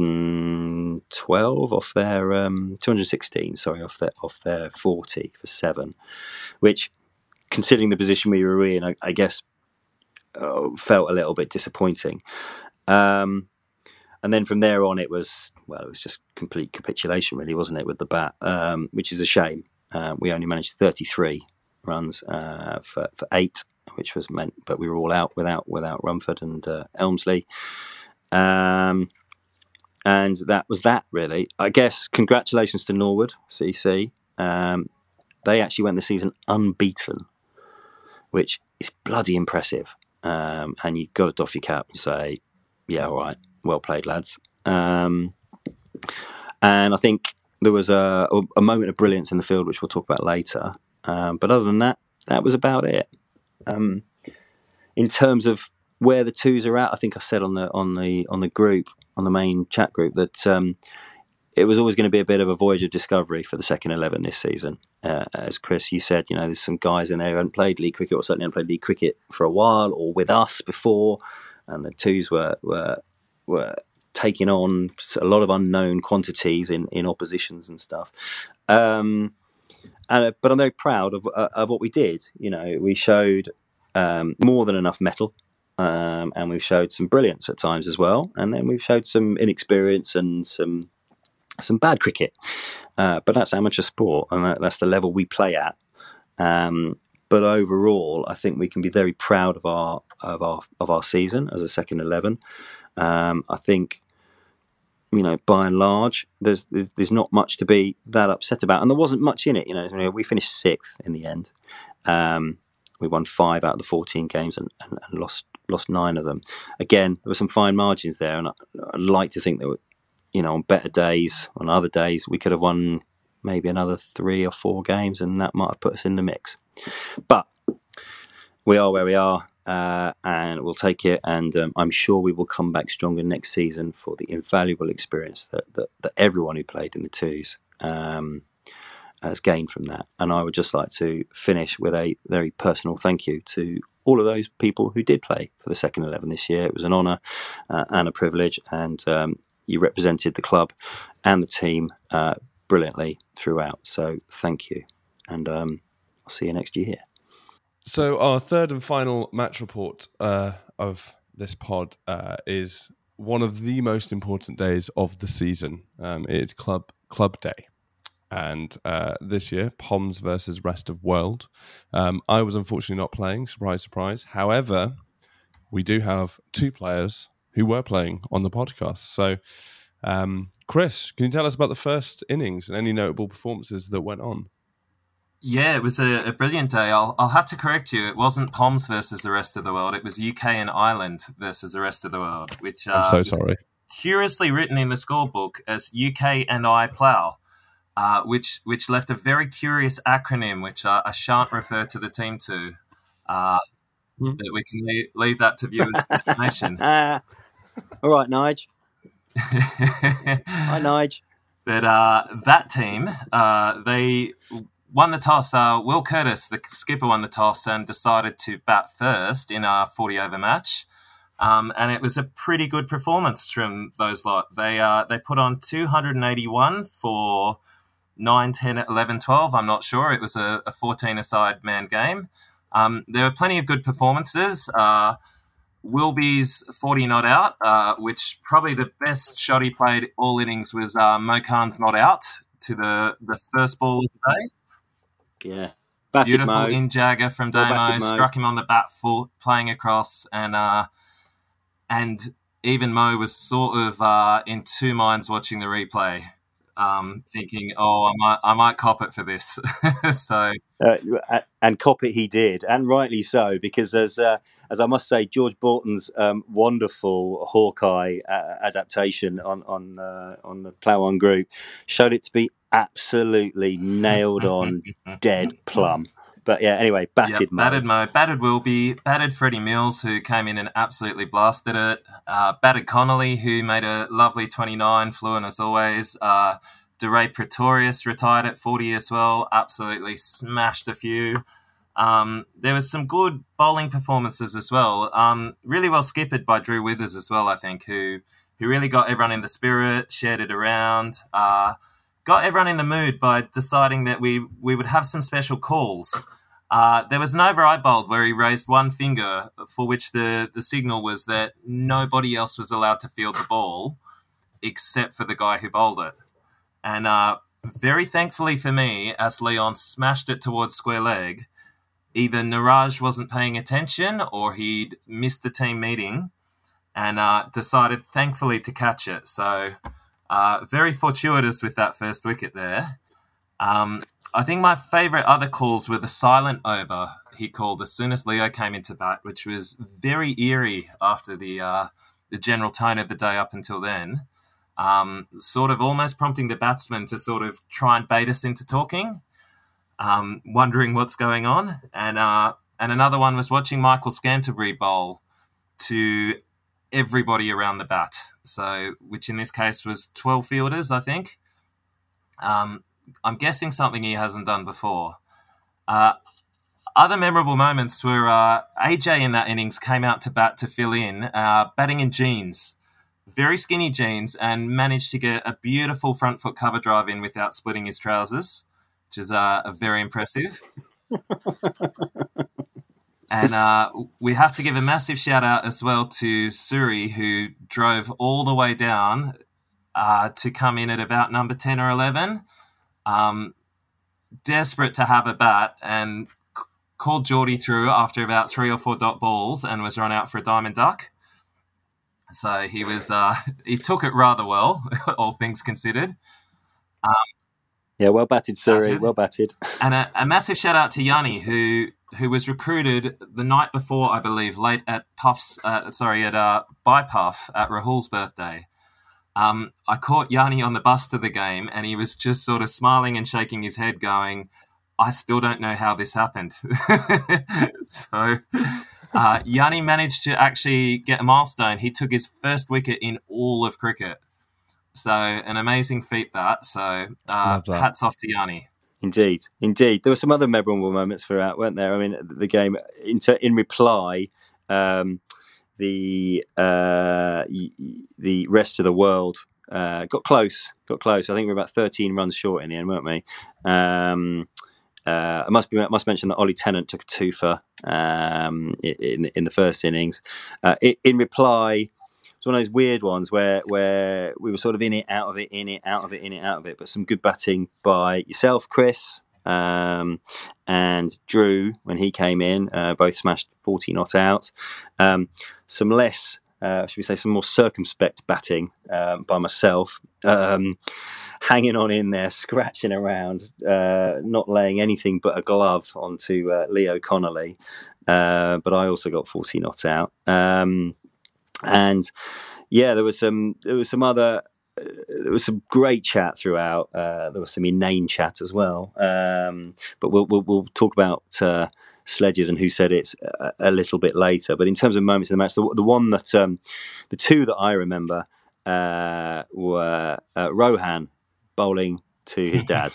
Speaker 7: twelve off their um, two hundred sixteen, sorry, off their off their forty for seven, which, considering the position we were in, I, I guess uh, felt a little bit disappointing. Um, and then from there on, it was well, it was just complete capitulation, really, wasn't it, with the bat, um, which is a shame. Uh, we only managed thirty-three runs uh, for for eight, which was meant, but we were all out without without Rumford and uh, Elmsley. Um, and that was that, really. I guess congratulations to Norwood C C. Um, they actually went the season unbeaten, which is bloody impressive. Um, and you've got to doff your cap and say, yeah, all right, well played, lads. Um, and I think there was a, a moment of brilliance in the field, which we'll talk about later. Um, but other than that, that was about it. Um, in terms of where the twos are at, I think I said on the on the on the group, on the main chat group, that um, it was always going to be a bit of a voyage of discovery for the second eleven this season. Uh, as Chris, you said, you know, there's some guys in there who haven't played league cricket, or certainly haven't played league cricket for a while, or with us before, and the twos were were were taking on a lot of unknown quantities in, in oppositions and stuff. Um, and, but I'm very proud of uh, of what we did. You know, we showed um, more than enough mettle. Um, and we've showed some brilliance at times as well, and then we've showed some inexperience and some some bad cricket. Uh, but that's amateur sport, and that, that's the level we play at. Um, but overall, I think we can be very proud of our of our of our season as a second eleven. Um, I think you know, by and large, there's there's not much to be that upset about, and there wasn't much in it. You know, we finished sixth in the end. Um, we won five out of the fourteen games and, and, and lost lost nine of them. Again, there were some fine margins there, and I, I'd like to think that, you know, on better days, on other days, we could have won maybe another three or four games, and that might have put us in the mix. But we are where we are. Uh, and we'll take it, and um, I'm sure we will come back stronger next season for the invaluable experience that, that, that everyone who played in the twos um, has gained from that. And I would just like to finish with a very personal thank you to all of those people who did play for the second eleven this year. It was an honour uh, and a privilege, and um, you represented the club and the team uh, brilliantly throughout. So thank you, and um, I'll see you next year.
Speaker 8: So our third and final match report uh, of this pod uh, is one of the most important days of the season. Um, it's Club Club Day. And uh, this year, Poms versus Rest of World. Um, I was unfortunately not playing, surprise, surprise. However, we do have two players who were playing on the podcast. So, um, Chris, can you tell us about the first innings and any notable performances that went on?
Speaker 9: Yeah, it was a, a brilliant day. I'll I'll have to correct you. It wasn't Poms versus the rest of the world. It was U K and Ireland versus the rest of the world, which uh,
Speaker 8: I'm so sorry.
Speaker 9: curiously written in the scorebook as U K and I plough, uh, which which left a very curious acronym, which uh, I shan't refer to the team to. Uh, hmm. But we can leave, leave that to viewers' imagination.
Speaker 7: All right, Nige. Hi, Nige.
Speaker 9: But uh, that team, uh, they won the toss. Uh, Will Curtis, the skipper, won the toss and decided to bat first in a forty-over match. Um, and it was a pretty good performance from those lot. They uh, they put on two hundred eighty-one for nine, ten, eleven, twelve. I'm not sure. It was a, a fourteen-a-side man game. Um, there were plenty of good performances. Uh, Wilby's forty not out, uh, which probably the best shot he played all innings was uh, Mo Khan's not out to the, the first ball of the day.
Speaker 7: Yeah. Batted
Speaker 9: Beautiful
Speaker 7: Mo.
Speaker 9: in jagger from
Speaker 7: Well
Speaker 9: Damo,
Speaker 7: batted Mo.
Speaker 9: struck him on the bat foot, playing across, and uh, and even Mo was sort of uh, in two minds watching the replay, um, thinking, "Oh, I might, I might cop it for this." so,
Speaker 7: uh, and cop it he did, and rightly so, because as uh, as I must say, George Borton's um, wonderful Hawkeye uh, adaptation on on uh, on the Plough On group showed it to be absolutely nailed on, dead plumb. But yeah, anyway, batted
Speaker 9: yep,
Speaker 7: Mo.
Speaker 9: Batted Mo. Batted Wilby. Batted Freddie Mills, who came in and absolutely blasted it. Uh, batted Connolly, who made a lovely twenty-nine, fluent as always. Uh, DeRay Pretorius retired at forty as well. Absolutely smashed a few. Um, there was some good bowling performances as well. Um, really well skippered by Drew Withers as well, I think, who who really got everyone in the spirit, shared it around, uh, got everyone in the mood by deciding that we, we would have some special calls. Uh, there was an over I bowled where he raised one finger, for which the, the signal was that nobody else was allowed to field the ball except for the guy who bowled it. And uh, very thankfully for me, as Leon smashed it towards square leg, either Niraj wasn't paying attention or he'd missed the team meeting and uh, decided, thankfully, to catch it. So uh, very fortuitous with that first wicket there. Um, I think my favourite other calls were the silent over he called as soon as Leo came into bat, which was very eerie after the uh, the general tone of the day up until then. Um, sort of almost prompting the batsman to sort of try and bait us into talking. Um, wondering what's going on. And uh, and another one was watching Michael Scanterbury bowl to everybody around the bat. So, which in this case was twelve fielders, I think. Um, I'm guessing something he hasn't done before. Uh, other memorable moments were uh, A J in that innings came out to bat to fill in, uh, batting in jeans. Very skinny jeans, and managed to get a beautiful front foot cover drive in without splitting his trousers, which is uh, very impressive. And uh, we have to give a massive shout out as well to Suri, who drove all the way down uh, to come in at about number ten or eleven. Um, desperate to have a bat, and c- called Geordie through after about three or four dot balls and was run out for a diamond duck. So he was uh, he took it rather well, all things considered. Um,
Speaker 7: yeah, well batted, Surrey.
Speaker 9: batted.
Speaker 7: Well batted.
Speaker 9: And a, a massive shout out to Yanni, who who was recruited the night before, I believe, late at Puff's. Uh, sorry, at uh, by Puff at Rahul's birthday. Um, I caught Yanni on the bus to the game, and he was just sort of smiling and shaking his head, going, "I still don't know how this happened." so. Uh, Yanni managed to actually get a milestone. He took his first wicket in all of cricket. So an amazing feat that. So uh,
Speaker 8: that.
Speaker 9: hats off to Yanni.
Speaker 7: Indeed, indeed. There were some other memorable moments throughout, weren't there? I mean, the game, in, ter- in reply, um, the uh, y- the rest of the world uh, got close, got close. I think we were about thirteen runs short in the end, weren't we? Um Uh, I must be must mention that Ollie Tennant took a twofer um, in in the first innings. Uh, in reply, it was one of those weird ones where where we were sort of in it, out of it, in it, out of it, in it, out of it. But some good batting by yourself, Chris, um, and Drew when he came in. Uh, both smashed forty not out. Um, some less, uh, should we say, some more circumspect batting um, by myself. Um, hanging on in there, scratching around, uh, not laying anything but a glove onto uh, Leo Connolly. Uh, but I also got forty not out. Um, and yeah, there was some, there was some other, uh, there was some great chat throughout. Uh, there was some inane chat as well. Um, but we'll, we'll, we'll talk about uh, sledges and who said it's a, a little bit later. But in terms of moments in the match, the, the one that, um, the two that I remember uh, were uh, Rohan bowling to his dad,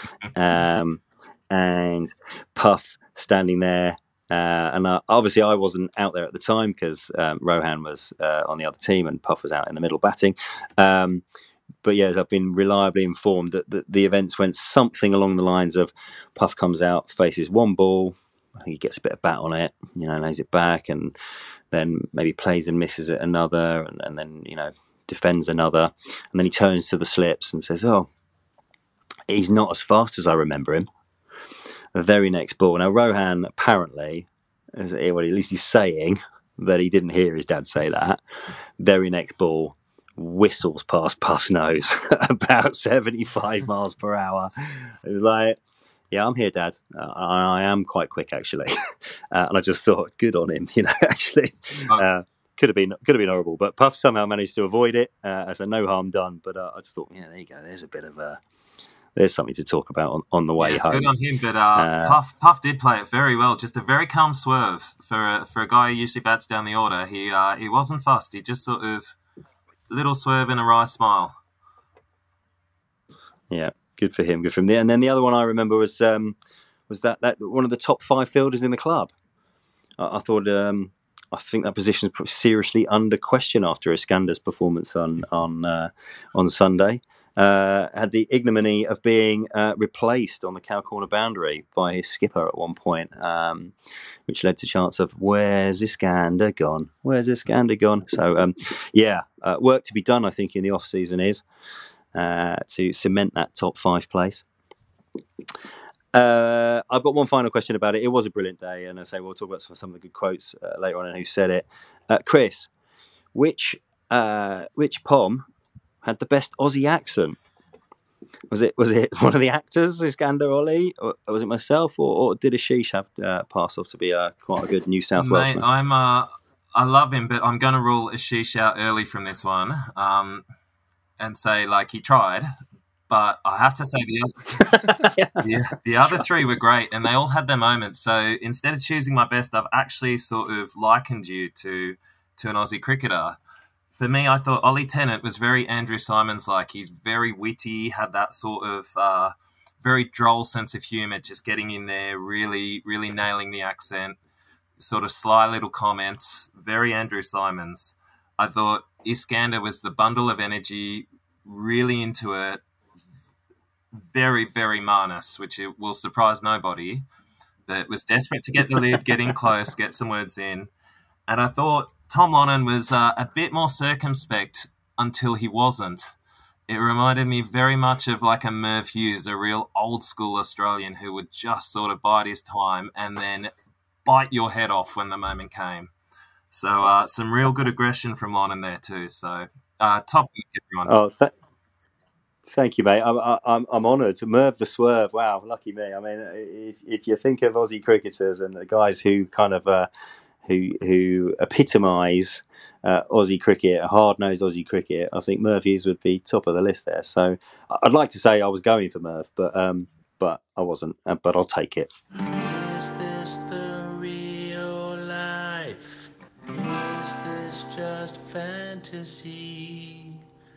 Speaker 7: um, and Puff standing there. Uh, and uh, obviously, I wasn't out there at the time because um, Rohan was uh, on the other team and Puff was out in the middle batting. Um, but yeah, I've been reliably informed that the, the events went something along the lines of Puff comes out, faces one ball, I think he gets a bit of bat on it, you know, lays it back, and then maybe plays and misses at another, and, and then, you know, defends another, and then he turns to the slips and says, "Oh, he's not as fast as I remember him." The very next ball. Now, Rohan apparently, well, at least he's saying that he didn't hear his dad say that. Very next ball whistles past Puff's nose about seventy-five miles per hour. It was like, "Yeah, I'm here, Dad. Uh, I, I am quite quick, actually." uh, and I just thought, good on him, you know, actually. Uh, Could have been could have been horrible, but Puff somehow managed to avoid it. Uh, as a no harm done. But uh, I just thought, yeah, there you go. There's a bit of a there's something to talk about on, on the way
Speaker 9: yeah, it's
Speaker 7: home.
Speaker 9: Good on him, but uh,
Speaker 7: uh,
Speaker 9: Puff Puff did play it very well. Just a very calm swerve for a, for a guy who usually bats down the order. He uh, he wasn't fussed. He just sort of little swerve and a wry smile.
Speaker 7: Yeah, good for him. Good for him. And then the other one I remember was um, was that, that one of the top five fielders in the club. I, I thought. Um, I think that position is seriously under question after Iskander's performance on on uh, on Sunday. Uh, had the ignominy of being uh, replaced on the cow corner boundary by his skipper at one point, um, which led to chants of "Where's Iskander gone? Where's Iskander gone?" So, um, yeah, uh, work to be done, I think, in the off season is uh, to cement that top five place. Uh, I've got one final question about it. It was a brilliant day, and I say we'll talk about some, some of the good quotes uh, later on and who said it. Uh, Chris, which uh, which Pom had the best Aussie accent? Was it was it one of the actors, Iskander, Ollie, or was it myself, or, or did Ashish have uh, pass off to be uh, quite a good New South
Speaker 9: Mate,
Speaker 7: Welshman?
Speaker 9: I'm uh, I love him, but I'm going to rule Ashish out early from this one, um, and say like he tried. But I have to say the other, yeah. the, the other three were great, and they all had their moments. So instead of choosing my best, I've actually sort of likened you to to an Aussie cricketer. For me, I thought Ollie Tennant was very Andrew Simons-like. He's very witty, had that sort of uh, very droll sense of humour, just getting in there, really, really nailing the accent, sort of sly little comments, very Andrew Simons. I thought Iskander was the bundle of energy, really into it, very, very Marnus, which it will surprise nobody, but was desperate to get the lid, get in close, get some words in. And I thought Tom Lonnan was uh, a bit more circumspect until he wasn't. It reminded me very much of like a Merv Hughes, a real old school Australian who would just sort of bide his time and then bite your head off when the moment came. So uh, some real good aggression from Lon in there too. So uh, top week, everyone.
Speaker 7: Oh, th- thank you, mate. I'm I'm I'm honoured. Merv the Swerve. Wow, lucky me. I mean, if if you think of Aussie cricketers and the guys who kind of uh, who who epitomise uh, Aussie cricket, hard-nosed Aussie cricket, I think Merv Hughes would be top of the list there. So I'd like to say I was going for Merv, but um, but I wasn't. Uh, but I'll take it.
Speaker 10: Is this the real life? Is this just fantasy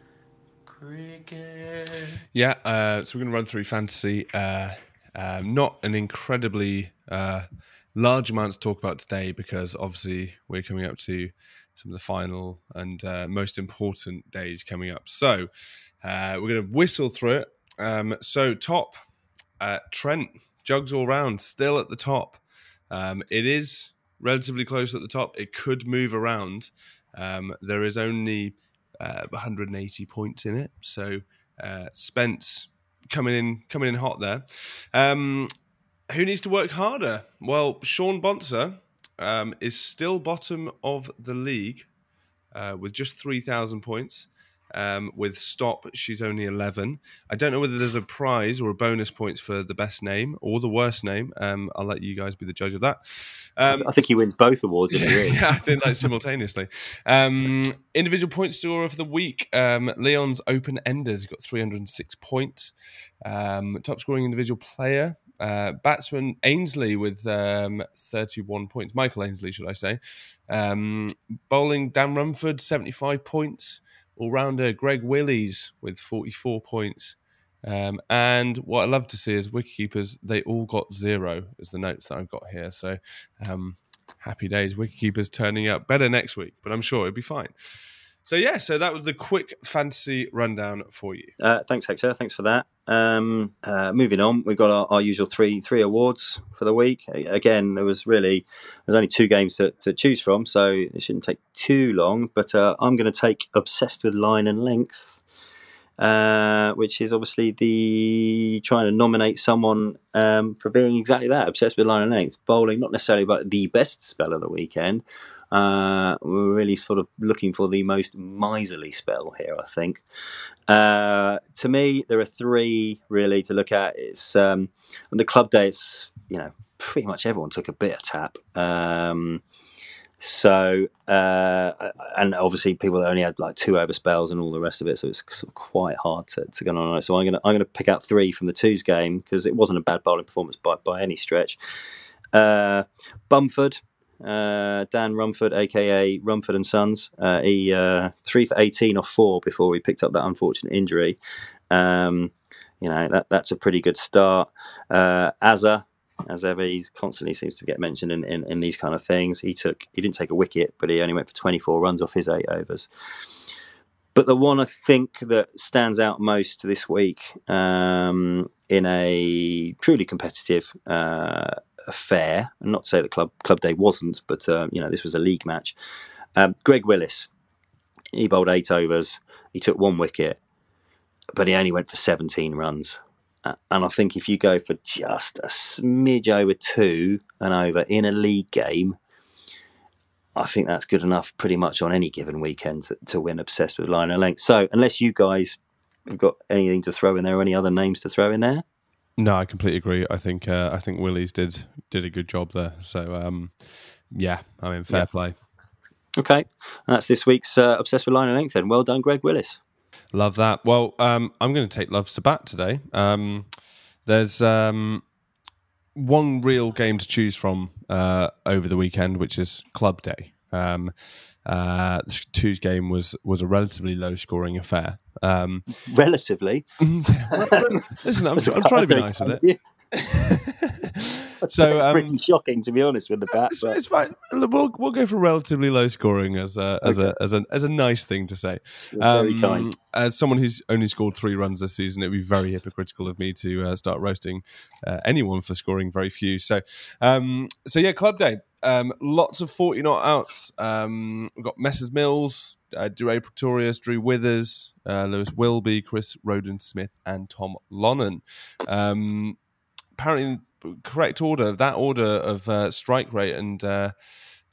Speaker 10: cricket?
Speaker 8: Yeah, uh, so we're going to run through fantasy. Uh, um, not an incredibly uh, large amount to talk about today because obviously we're coming up to some of the final and uh, most important days coming up. So uh, we're going to whistle through it. Um, so top, uh, Trent, jugs all round, still at the top. Um, it is relatively close at the top. It could move around. Um, there is only uh, one hundred eighty points in it. So uh, Spence coming in coming in hot there. Um, who needs to work harder? Well, Sean Bonser um, is still bottom of the league uh, with just three thousand points. Um, with Stop, she's only eleven. I don't know whether there's a prize or a bonus points for the best name or the worst name. Um, I'll let you guys be the judge of that. Um,
Speaker 7: I think he wins both awards.
Speaker 8: Yeah, yeah, I think like simultaneously. Um, individual point scorer of the week, um, Leon's Open Enders got three hundred six points. Um, top scoring individual player, uh, batsman Ainsley with um, thirty-one points. Michael Ainsley, should I say. Um, bowling, Dan Rumford, seventy-five points. All-rounder Greg Willies with forty-four points. Um, and what I love to see is wicketkeepers, they all got zero, is the notes that I've got here. So um, happy days. Wicketkeepers turning up better next week, but I'm sure it'll be fine. So yeah, so that was the quick fantasy rundown for you.
Speaker 7: Uh, thanks, Hector. Thanks for that. Um, uh, moving on, we've got our, our usual three three awards for the week. Again, there was really there's only two games to, to choose from, so it shouldn't take too long. But uh, I'm going to take Obsessed with Line and Length, uh, which is obviously the trying to nominate someone um, for being exactly that, obsessed with line and length, bowling, not necessarily but the best spell of the weekend. Uh, we're really sort of looking for the most miserly spell here, I think. Uh, to me, there are three really to look at. It's um, on the club day. It's you know pretty much everyone took a bit of tap. Um, so uh, and obviously people that only had like two over spells and all the rest of it. So it's sort of quite hard to, to get on. So I'm gonna I'm gonna pick out three from the twos game because it wasn't a bad bowling performance by by any stretch. Uh, Bumford. Uh, Dan Rumford, aka Rumford and Sons, uh, he uh, three for eighteen off four before he picked up that unfortunate injury. Um, you know that that's a pretty good start. Uh, Azza, as ever, he constantly seems to get mentioned in, in, in these kind of things. He took he didn't take a wicket, but he only went for twenty-four runs off his eight overs. But the one I think that stands out most this week um, in a truly competitive uh, affair, and not to say that club club day wasn't, but uh, you know this was a league match. Um, Greg Willis, he bowled eight overs, he took one wicket, but he only went for seventeen runs. Uh, and I think if you go for just a smidge over two and over in a league game, I think that's good enough pretty much on any given weekend to, to win Obsessed with Line and Length. So unless you guys have got anything to throw in there or any other names to throw in there.
Speaker 8: No, I completely agree. I think uh, I think Willies did did a good job there. So um, yeah, I mean, fair yeah. play.
Speaker 7: Okay, that's this week's uh, Obsessed with Line and Length then. Well done, Greg Willis.
Speaker 8: Love that. Well, um, I'm going to take Love Sabat today. Um, there's um, one real game to choose from uh, over the weekend, which is Club Day. Um, uh, the Twos game was was a relatively low scoring affair. Um,
Speaker 7: relatively.
Speaker 8: Listen, I'm, I'm trying to be nice with it. So um,
Speaker 7: pretty shocking, to be honest, with the bat.
Speaker 8: It's,
Speaker 7: but...
Speaker 8: it's fine. We'll we'll go for relatively low scoring as a as okay. a as a as a nice thing to say.
Speaker 7: Um, very kind.
Speaker 8: As someone who's only scored three runs this season, it'd be very hypocritical of me to uh, start roasting uh, anyone for scoring very few. So, um, so yeah, Club Day. Um, lots of forty not outs. Um, we've got Messrs Mills, uh, Dure Pretorius, Drew Withers, uh, Lewis Wilby, Chris Roden Smith, and Tom Lonnan. Um, apparently, correct order, that order of uh, strike rate and uh,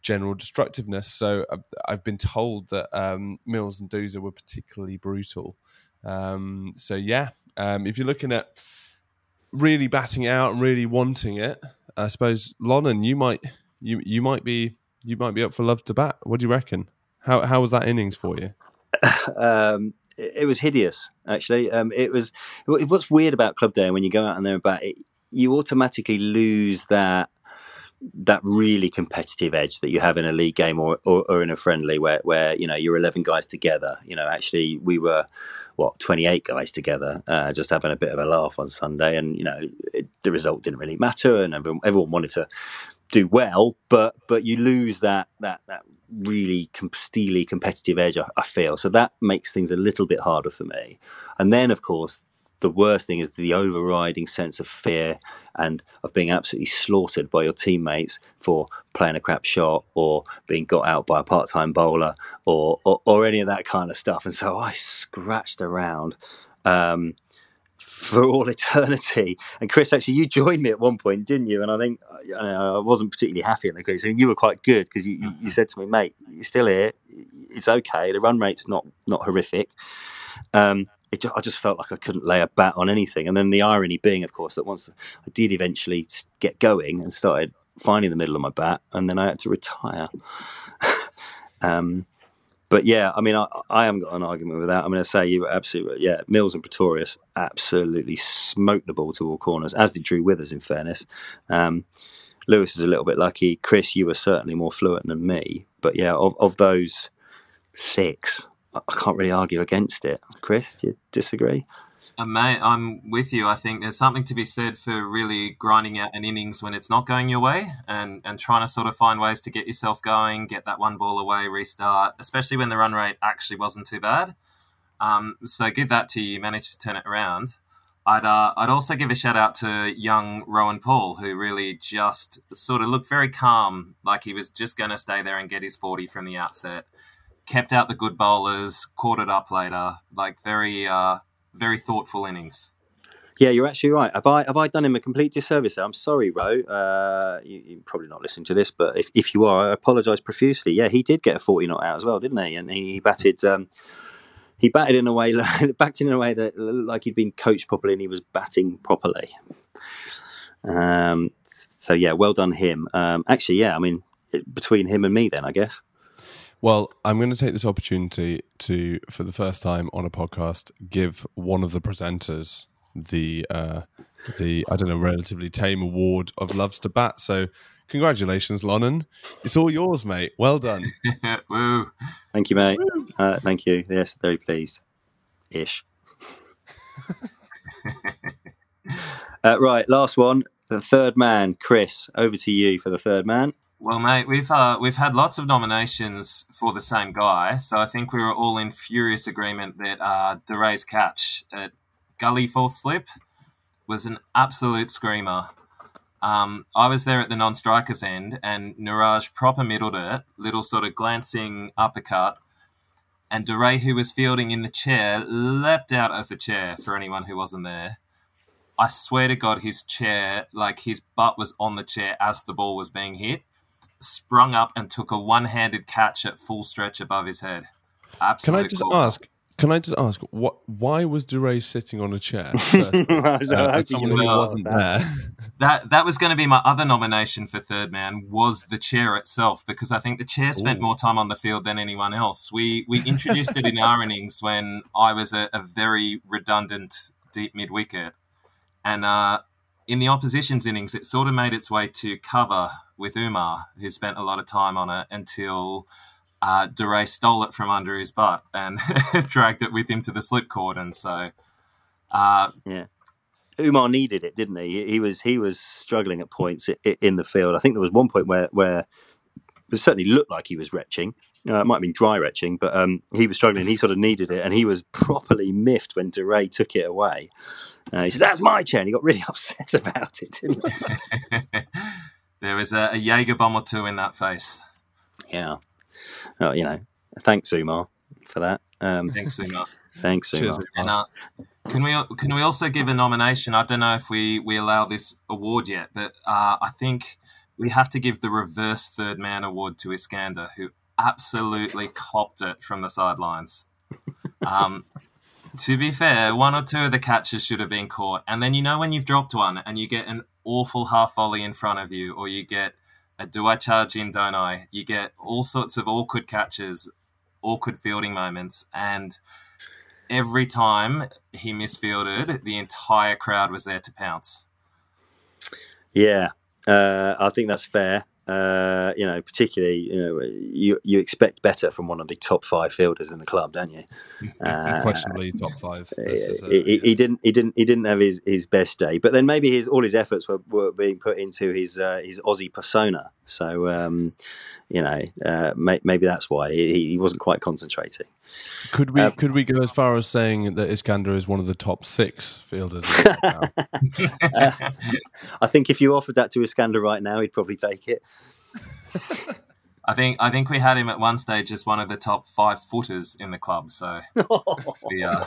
Speaker 8: general destructiveness. So I've, I've been told that um, Mills and Douza were particularly brutal. Um, so yeah, um, if you're looking at really batting it out and really wanting it, I suppose Lonnan, you might you you might be you might be up for love to bat. What do you reckon? How how was that innings for you?
Speaker 7: um, it, it was hideous, actually. Um, it was. What's weird about Club Day when you go out and there and bat, it, you automatically lose that that really competitive edge that you have in a league game or, or, or in a friendly where, where, you know, you're eleven guys together. You know, actually we were, what, twenty-eight guys together, uh, just having a bit of a laugh on Sunday. And, you know, it, the result didn't really matter and everyone, everyone wanted to do well, but but you lose that that that really com- steely competitive edge, I, I feel. So that makes things a little bit harder for me. And then, of course, the worst thing is the overriding sense of fear and of being absolutely slaughtered by your teammates for playing a crap shot or being got out by a part-time bowler or or, or any of that kind of stuff. And so I scratched around um, for all eternity. And Chris, actually, you joined me at one point, didn't you? And I think I, know, I wasn't particularly happy in the crease. And you were quite good because you, you, you said to me, mate, you're still here. It's okay. The run rate's not not horrific. Um, It just, I just felt like I couldn't lay a bat on anything. And then the irony being, of course, that once I did eventually get going and started finding the middle of my bat, and then I had to retire. um, but yeah, I mean, I, I haven't got an argument with that. I'm going to say you were absolutely, yeah, Mills and Pretorius absolutely smoked the ball to all corners, as did Drew Withers, in fairness. Um, Lewis is a little bit lucky. Chris, you were certainly more fluent than me. But yeah, of, of those six, I can't really argue against it. Chris, do you disagree?
Speaker 9: Uh, mate, I'm with you. I think there's something to be said for really grinding out an innings when it's not going your way and, and trying to sort of find ways to get yourself going, get that one ball away, restart, especially when the run rate actually wasn't too bad. Um, so give that to you. You managed to turn it around. I'd uh, I'd also give a shout out to young Rowan Paul, who really just sort of looked very calm, like he was just going to stay there and get his forty from the outset. Kept out the good bowlers, caught it up later, like very, uh, very thoughtful innings.
Speaker 7: Yeah, you're actually right. Have I have I done him a complete disservice? I'm sorry, Ro. Uh, you, you're probably not listening to this, but if, if you are, I apologise profusely. Yeah, he did get a forty not out as well, didn't he? And he batted, um, he batted in a way, backed in a way that like he'd been coached properly, and he was batting properly. Um, so yeah, well done him. Um, actually, yeah, I mean, between him and me, then I guess.
Speaker 8: Well, I'm going to take this opportunity to, for the first time on a podcast, give one of the presenters the, uh, the I don't know, relatively tame award of Loves to Bat. So congratulations, Lonnan. It's all yours, mate. Well done.
Speaker 9: Woo.
Speaker 7: Thank you, mate. Uh, thank you. Yes, very pleased. Ish. uh, right, last one. The third man, Chris. Over to you for the third man.
Speaker 9: Well, mate, we've uh, we've had lots of nominations for the same guy, so I think we were all in furious agreement that uh, DeRay's catch at Gully fourth slip was an absolute screamer. Um, I was there at the non-strikers end, and Niraj proper middled it, little sort of glancing uppercut, and DeRay, who was fielding in the chair, leapt out of the chair for anyone who wasn't there. I swear to God, his chair, like his butt was on the chair as the ball was being hit. Sprung up and took a one-handed catch at full stretch above his head. Absolute
Speaker 8: Can I just
Speaker 9: cool.
Speaker 8: ask? Can I just ask what? Why was DeRay sitting on a chair? First, uh, as someone who wasn't there.
Speaker 9: That that was going to be my other nomination for third man was the chair itself, because I think the chair spent
Speaker 8: Ooh.
Speaker 9: more time on the field than anyone else. We we introduced it in our innings when I was a, a very redundant deep mid wicket, and uh, in the opposition's innings, it sort of made its way to cover with Umar, who spent a lot of time on it until uh, DeRay stole it from under his butt and dragged it with him to the slip cordon. So, uh,
Speaker 7: yeah, Umar needed it, didn't he? He was he was struggling at points in the field. I think there was one point where where it certainly looked like he was retching. Uh, it might have been dry retching, but um, he was struggling. He sort of needed it, and he was properly miffed when DeRay took it away. Uh, he said, "That's my chair," and he got really upset about it, didn't he?
Speaker 9: There was a, a Jaeger bomb or two in that face.
Speaker 7: Yeah. Oh, you know, thanks, Umar, for that. Um,
Speaker 9: thanks, Umar.
Speaker 7: Thanks, Umar.
Speaker 8: Cheers,
Speaker 9: and, uh, can we can we also give a nomination? I don't know if we, we allow this award yet, but uh, I think we have to give the reverse third man award to Iskander, who absolutely copped it from the sidelines. Um, to be fair, one or two of the catches should have been caught. And then, you know, when you've dropped one and you get an awful half volley in front of you, or you get a do I charge in, don't I? You get all sorts of awkward catches, awkward fielding moments. And every time he misfielded, the entire crowd was there to pounce.
Speaker 7: Yeah, uh, I think that's fair. Uh, you know, particularly, you know, you you expect better from one of the top five fielders in the club, don't you? Uh,
Speaker 8: Unquestionably top five. This is a,
Speaker 7: he, he,
Speaker 8: yeah.
Speaker 7: he didn't. He didn't. He didn't have his, his best day. But then maybe his all his efforts were, were being put into his uh, his Aussie persona. So um, you know, uh, may, maybe that's why he, he wasn't quite concentrating.
Speaker 8: Could we
Speaker 7: Um,
Speaker 8: could we go as far as saying that Iskander is one of the top six fielders?
Speaker 7: uh, I think if you offered that to Iskander right now, he'd probably take it.
Speaker 9: I think I think we had him at one stage as one of the top five footers in the club. So, yeah,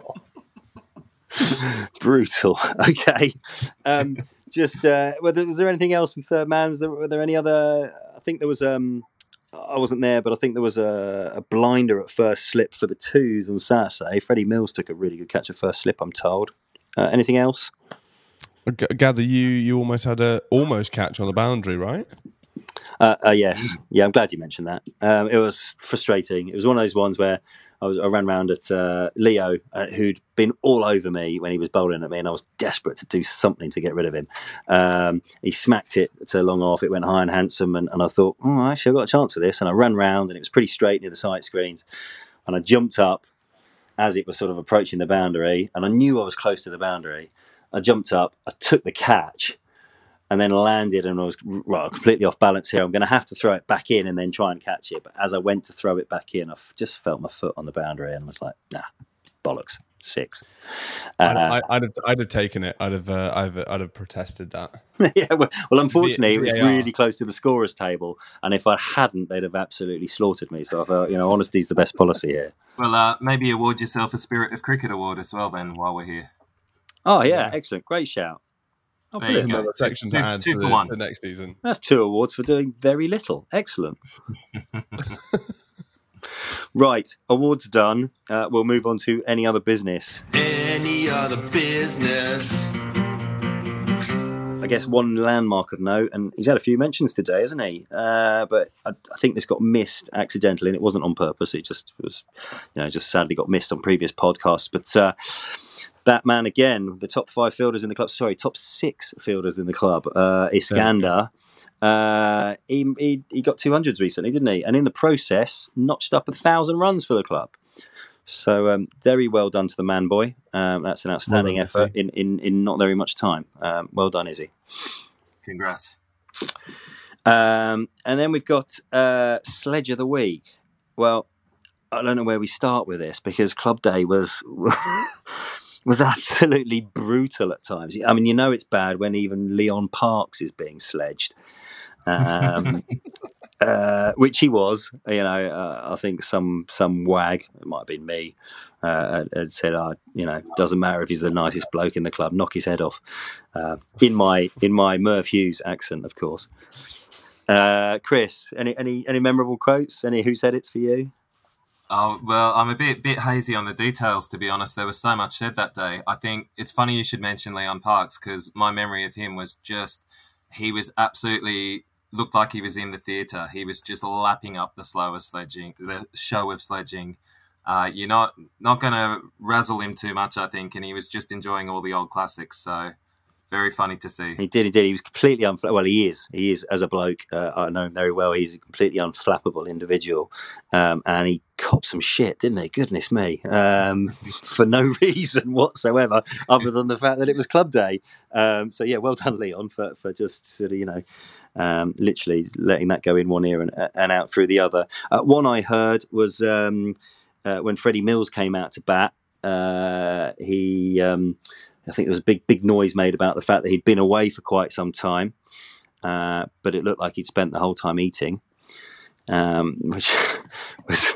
Speaker 7: brutal. Okay, um, just uh, whether was there anything else in third man? Was there, were there any other? I think there was. Um, I wasn't there, but I think there was a, a blinder at first slip for the twos on Saturday. Freddie Mills took a really good catch at first slip, I'm told. Uh, anything else?
Speaker 8: I g- gather you you almost had a almost catch on the boundary, right?
Speaker 7: Uh, uh, yes, yeah, I'm glad you mentioned that. Um, it was frustrating. It was one of those ones where I, was, I ran round at uh, Leo, uh, who'd been all over me when he was bowling at me, and I was desperate to do something to get rid of him. Um, he smacked it to long off. It went high and handsome, and, and I thought, oh, actually, I've got a chance of this. And I ran round, and it was pretty straight near the sight screens. And I jumped up as it was sort of approaching the boundary, and I knew I was close to the boundary. I jumped up, I took the catch, and then landed, and I was well, completely off balance here. I'm going to have to throw it back in and then try and catch it. But as I went to throw it back in, I f- just felt my foot on the boundary and was like, nah, bollocks, six. Uh,
Speaker 8: I'd, I'd, have, I'd have taken it. I'd have, uh, I'd have, I'd have protested that.
Speaker 7: yeah, well, well, unfortunately, it was
Speaker 8: V A R.
Speaker 7: really close to the scorer's table, and if I hadn't, they'd have absolutely slaughtered me. So I thought, you know, honesty's the best policy here.
Speaker 9: Well, uh, maybe award yourself a Spirit of Cricket award as well, then, while we're here.
Speaker 7: Oh yeah, excellent, great shout. Oh,
Speaker 9: There you
Speaker 7: brilliant.
Speaker 9: go.
Speaker 8: Another section
Speaker 9: Two-
Speaker 8: to add
Speaker 9: two
Speaker 8: to
Speaker 9: for
Speaker 8: the,
Speaker 9: one.
Speaker 8: the next season.
Speaker 7: That's two awards for doing very little. Excellent. Right, awards done. Uh, we'll move on to any other business.
Speaker 10: Any other business?
Speaker 7: I guess one landmark of note, and he's had a few mentions today, hasn't he? Uh, but I, I think this got missed accidentally, and it wasn't on purpose. It just was, you know, just sadly got missed on previous podcasts. But uh, that man again, the top five fielders in the club, sorry, top six fielders in the club, uh, Iskander, uh, he, he he got two hundreds recently, didn't he? And in the process, notched up a thousand runs for the club. So um, very well done to the man boy. Um, that's an outstanding
Speaker 8: Well done,
Speaker 7: effort in, in, in not very much time. Um, well done, Izzy.
Speaker 9: Congrats.
Speaker 7: Um, and then we've got uh, Sledge of the Week. Well, I don't know where we start with this because Club Day was was absolutely brutal at times. I mean, you know it's bad when even Leon Parks is being sledged. Um, uh, which he was, you know. Uh, I think some some wag, it might have been me, uh, had said, "Oh, you know, doesn't matter if he's the nicest bloke in the club, knock his head off." Uh, in my in my Merv Hughes accent, of course. Uh, Chris, any any any memorable quotes? Any who said it's for you?
Speaker 9: Oh, well, I'm a bit bit hazy on the details, to be honest. There was so much said that day. I think it's funny you should mention Leon Parks because my memory of him was just he was absolutely. Looked like he was in the theatre. He was just lapping up the slowest sledging, the show of sledging. Uh, you're not not going to razzle him too much, I think, and he was just enjoying all the old classics. So very funny to see.
Speaker 7: He did, he did. He was completely unflappable. Well, he is. He is, as a bloke, uh, I know him very well. He's a completely unflappable individual. Um, and he copped some shit, didn't he? Goodness me. Um, for no reason whatsoever, other than the fact that it was Club Day. Um, so, yeah, well done, Leon, for, for just sort of, you know, Um, literally letting that go in one ear and, and out through the other. Uh, one I heard was um, uh, when Freddie Mills came out to bat. Uh, he, um, I think there was a big, big noise made about the fact that he'd been away for quite some time, uh, but it looked like he'd spent the whole time eating, um, which was,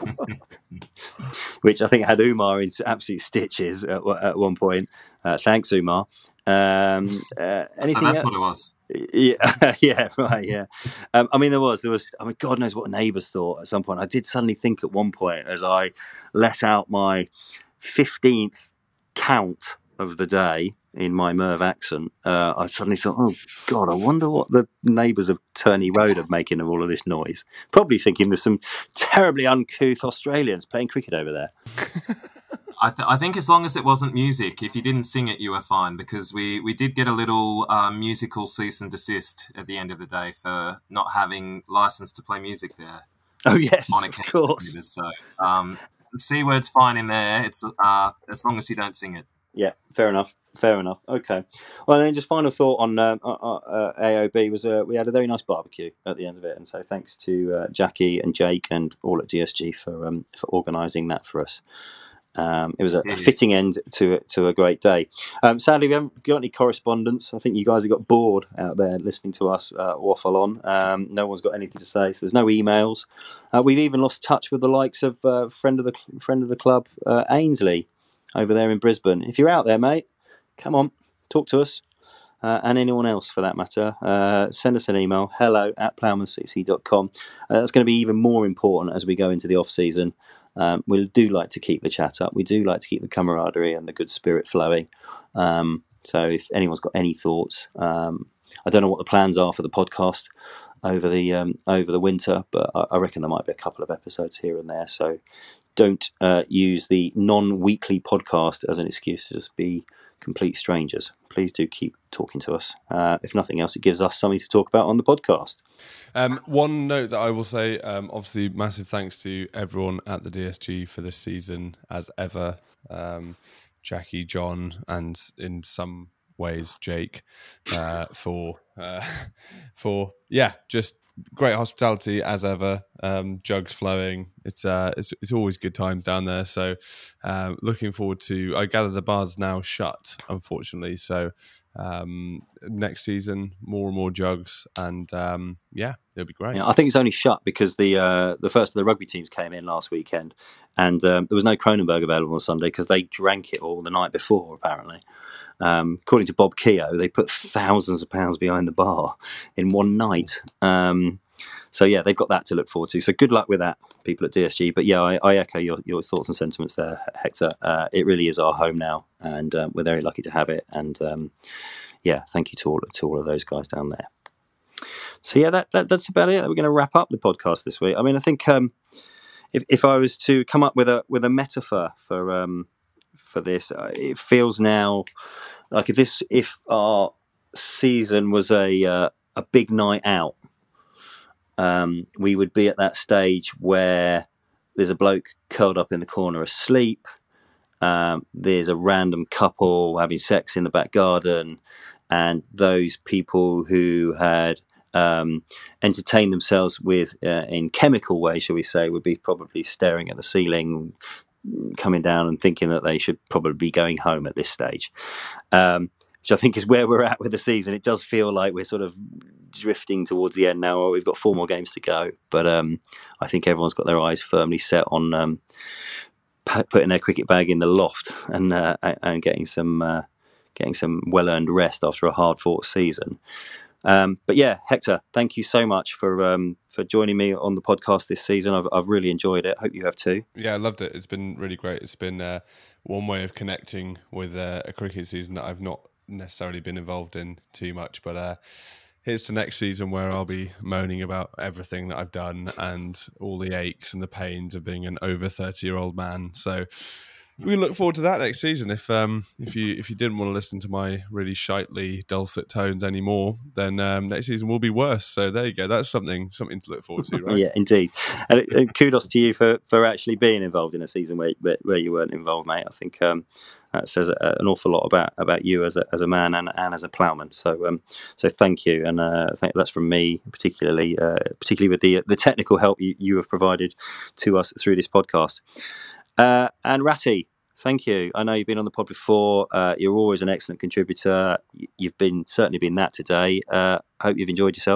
Speaker 7: which I think had Umar in absolute stitches at, at one point. Uh, thanks, Umar. Um, uh, anything
Speaker 9: So that's
Speaker 7: else?
Speaker 9: what it was.
Speaker 7: Yeah, yeah, right, yeah. Um, I mean, there was, there was. I mean, God knows what neighbours thought at some point. I did suddenly think at one point, as I let out my fifteenth count of the day in my Merv accent, uh, I suddenly thought, oh God, I wonder what the neighbours of Turney Road are making of all of this noise. Probably thinking there's some terribly uncouth Australians playing cricket over there.
Speaker 9: I, th- I think as long as it wasn't music, if you didn't sing it, you were fine, because we, we did get a little uh, musical cease and desist at the end of the day for not having license to play music there.
Speaker 7: Oh yes,
Speaker 9: on
Speaker 7: of course.
Speaker 9: So um, the C word's fine in there. It's uh, as long as you don't sing it.
Speaker 7: Yeah, fair enough. Fair enough. Okay. Well, then just final thought on uh, uh, uh, A O B was uh, we had a very nice barbecue at the end of it, and so thanks to uh, Jackie and Jake and all at D S G for um, for organising that for us. Um, it was a, a fitting end to to a great day. Um, sadly, we haven't got any correspondence. I think you guys have got bored out there listening to us uh, waffle on. Um, no one's got anything to say, so there's no emails. Uh, we've even lost touch with the likes of uh, friend of the friend of the club, uh, Ainsley, over there in Brisbane. If you're out there, mate, come on, talk to us, uh, and anyone else for that matter. Uh, send us an email, hello at ploughman c c dot com. Uh, that's going to be even more important as we go into the off season. Um, we do like to keep the chat up. We do like to keep the camaraderie and the good spirit flowing. Um, so if anyone's got any thoughts, um, I don't know what the plans are for the podcast over the um, over the winter, but I, I reckon there might be a couple of episodes here and there. So don't uh, use the non-weekly podcast as an excuse to just be complete strangers. Please do keep talking to us. Uh, if nothing else, it gives us something to talk about on the podcast.
Speaker 8: Um, one note that I will say, um, obviously, massive thanks to everyone at the D S G for this season, as ever. Um, Jackie, John, and in some ways, Jake, uh, for uh, for yeah, just great hospitality as ever. Um, jugs flowing. It's uh, it's it's always good times down there. So, uh, looking forward to. I gather the bar's now shut, unfortunately. So, um, next season, more and more jugs, and um, yeah, it'll be great.
Speaker 7: Yeah, I think it's only shut because the uh, the first of the rugby teams came in last weekend, and um, there was no Kronenberg available on Sunday because they drank it all the night before. Apparently, um, according to Bob Keogh, they put thousands of pounds behind the bar in one night. Um, So, yeah, they've got that to look forward to. So good luck with that, people at D S G. But, yeah, I, I echo your, your thoughts and sentiments there, Hector. Uh, it really is our home now, and um, we're very lucky to have it. And, um, yeah, thank you to all, to all of those guys down there. So, yeah, that, that that's about it. We're going to wrap up the podcast this week. I mean, I think um, if, if I was to come up with a with a metaphor for um, for this, it feels now like if this if our season was a uh, a big night out, Um, we would be at that stage where there's a bloke curled up in the corner asleep. Um, there's a random couple having sex in the back garden, and those people who had um, entertained themselves with uh, in chemical ways, shall we say, would be probably staring at the ceiling, coming down and thinking that they should probably be going home at this stage. Um, which I think is where we're at with the season. It does feel like we're sort of drifting towards the end now. We've got four more games to go, but um, I think everyone's got their eyes firmly set on um, p- putting their cricket bag in the loft and uh, and getting some uh, getting some well-earned rest after a hard-fought season. Um, but yeah, Hector, thank you so much for um, for joining me on the podcast this season. I've, I've really enjoyed it. Hope you have too.
Speaker 8: Yeah, I loved it. It's been really great. It's been uh, one way of connecting with uh, a cricket season that I've not necessarily been involved in too much, but uh, here's the next season where I'll be moaning about everything that I've done and all the aches and the pains of being an over thirty year old man. So we look forward to that next season. If um if you if you didn't want to listen to my really shitely dulcet tones anymore, then um, next season will be worse. So there you go. That's something something to look forward to, right?
Speaker 7: Yeah, indeed. And, and kudos to you for, for actually being involved in a season where where, where you weren't involved, mate. I think um, that says a, an awful lot about, about you as a as a man and, and as a ploughman. So um so thank you, and uh, thank, that's from me particularly, uh, particularly with the the technical help you, you have provided to us through this podcast. Uh, and Ratty, thank you. I know you've been on the pod before. Uh, you're always an excellent contributor. You've been certainly been that today. Uh, hope you've enjoyed yourself.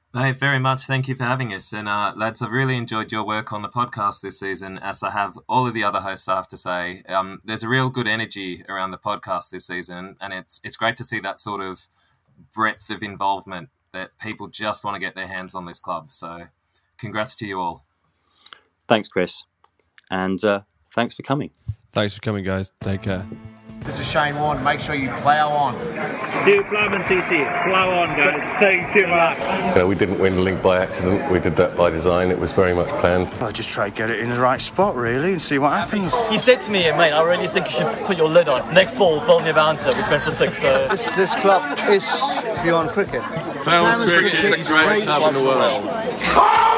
Speaker 9: Hey, very much. Thank you for having us. And uh, lads, I've really enjoyed your work on the podcast this season, as I have all of the other hosts have to say. Um, there's a real good energy around the podcast this season, and it's it's great to see that sort of breadth of involvement that people just want to get their hands on this club. So congrats to you all.
Speaker 7: Thanks, Chris. And uh, thanks for coming.
Speaker 8: Thanks for coming, guys. Take care.
Speaker 1: This is Shane Warne. Make sure you plough on.
Speaker 2: To Plowman C C, plough on, guys. Thank you much.
Speaker 3: You know, we didn't win the league by accident. We did that by design. It was very much planned.
Speaker 4: I just try to get it in the right spot, really, and see what happens.
Speaker 5: He said to me, mate, I really think you should put your lid on. Next ball, Bologna bouncer, which went for six. So.
Speaker 4: This, this club is beyond cricket.
Speaker 6: Plowman's Cricket is the greatest club in the world.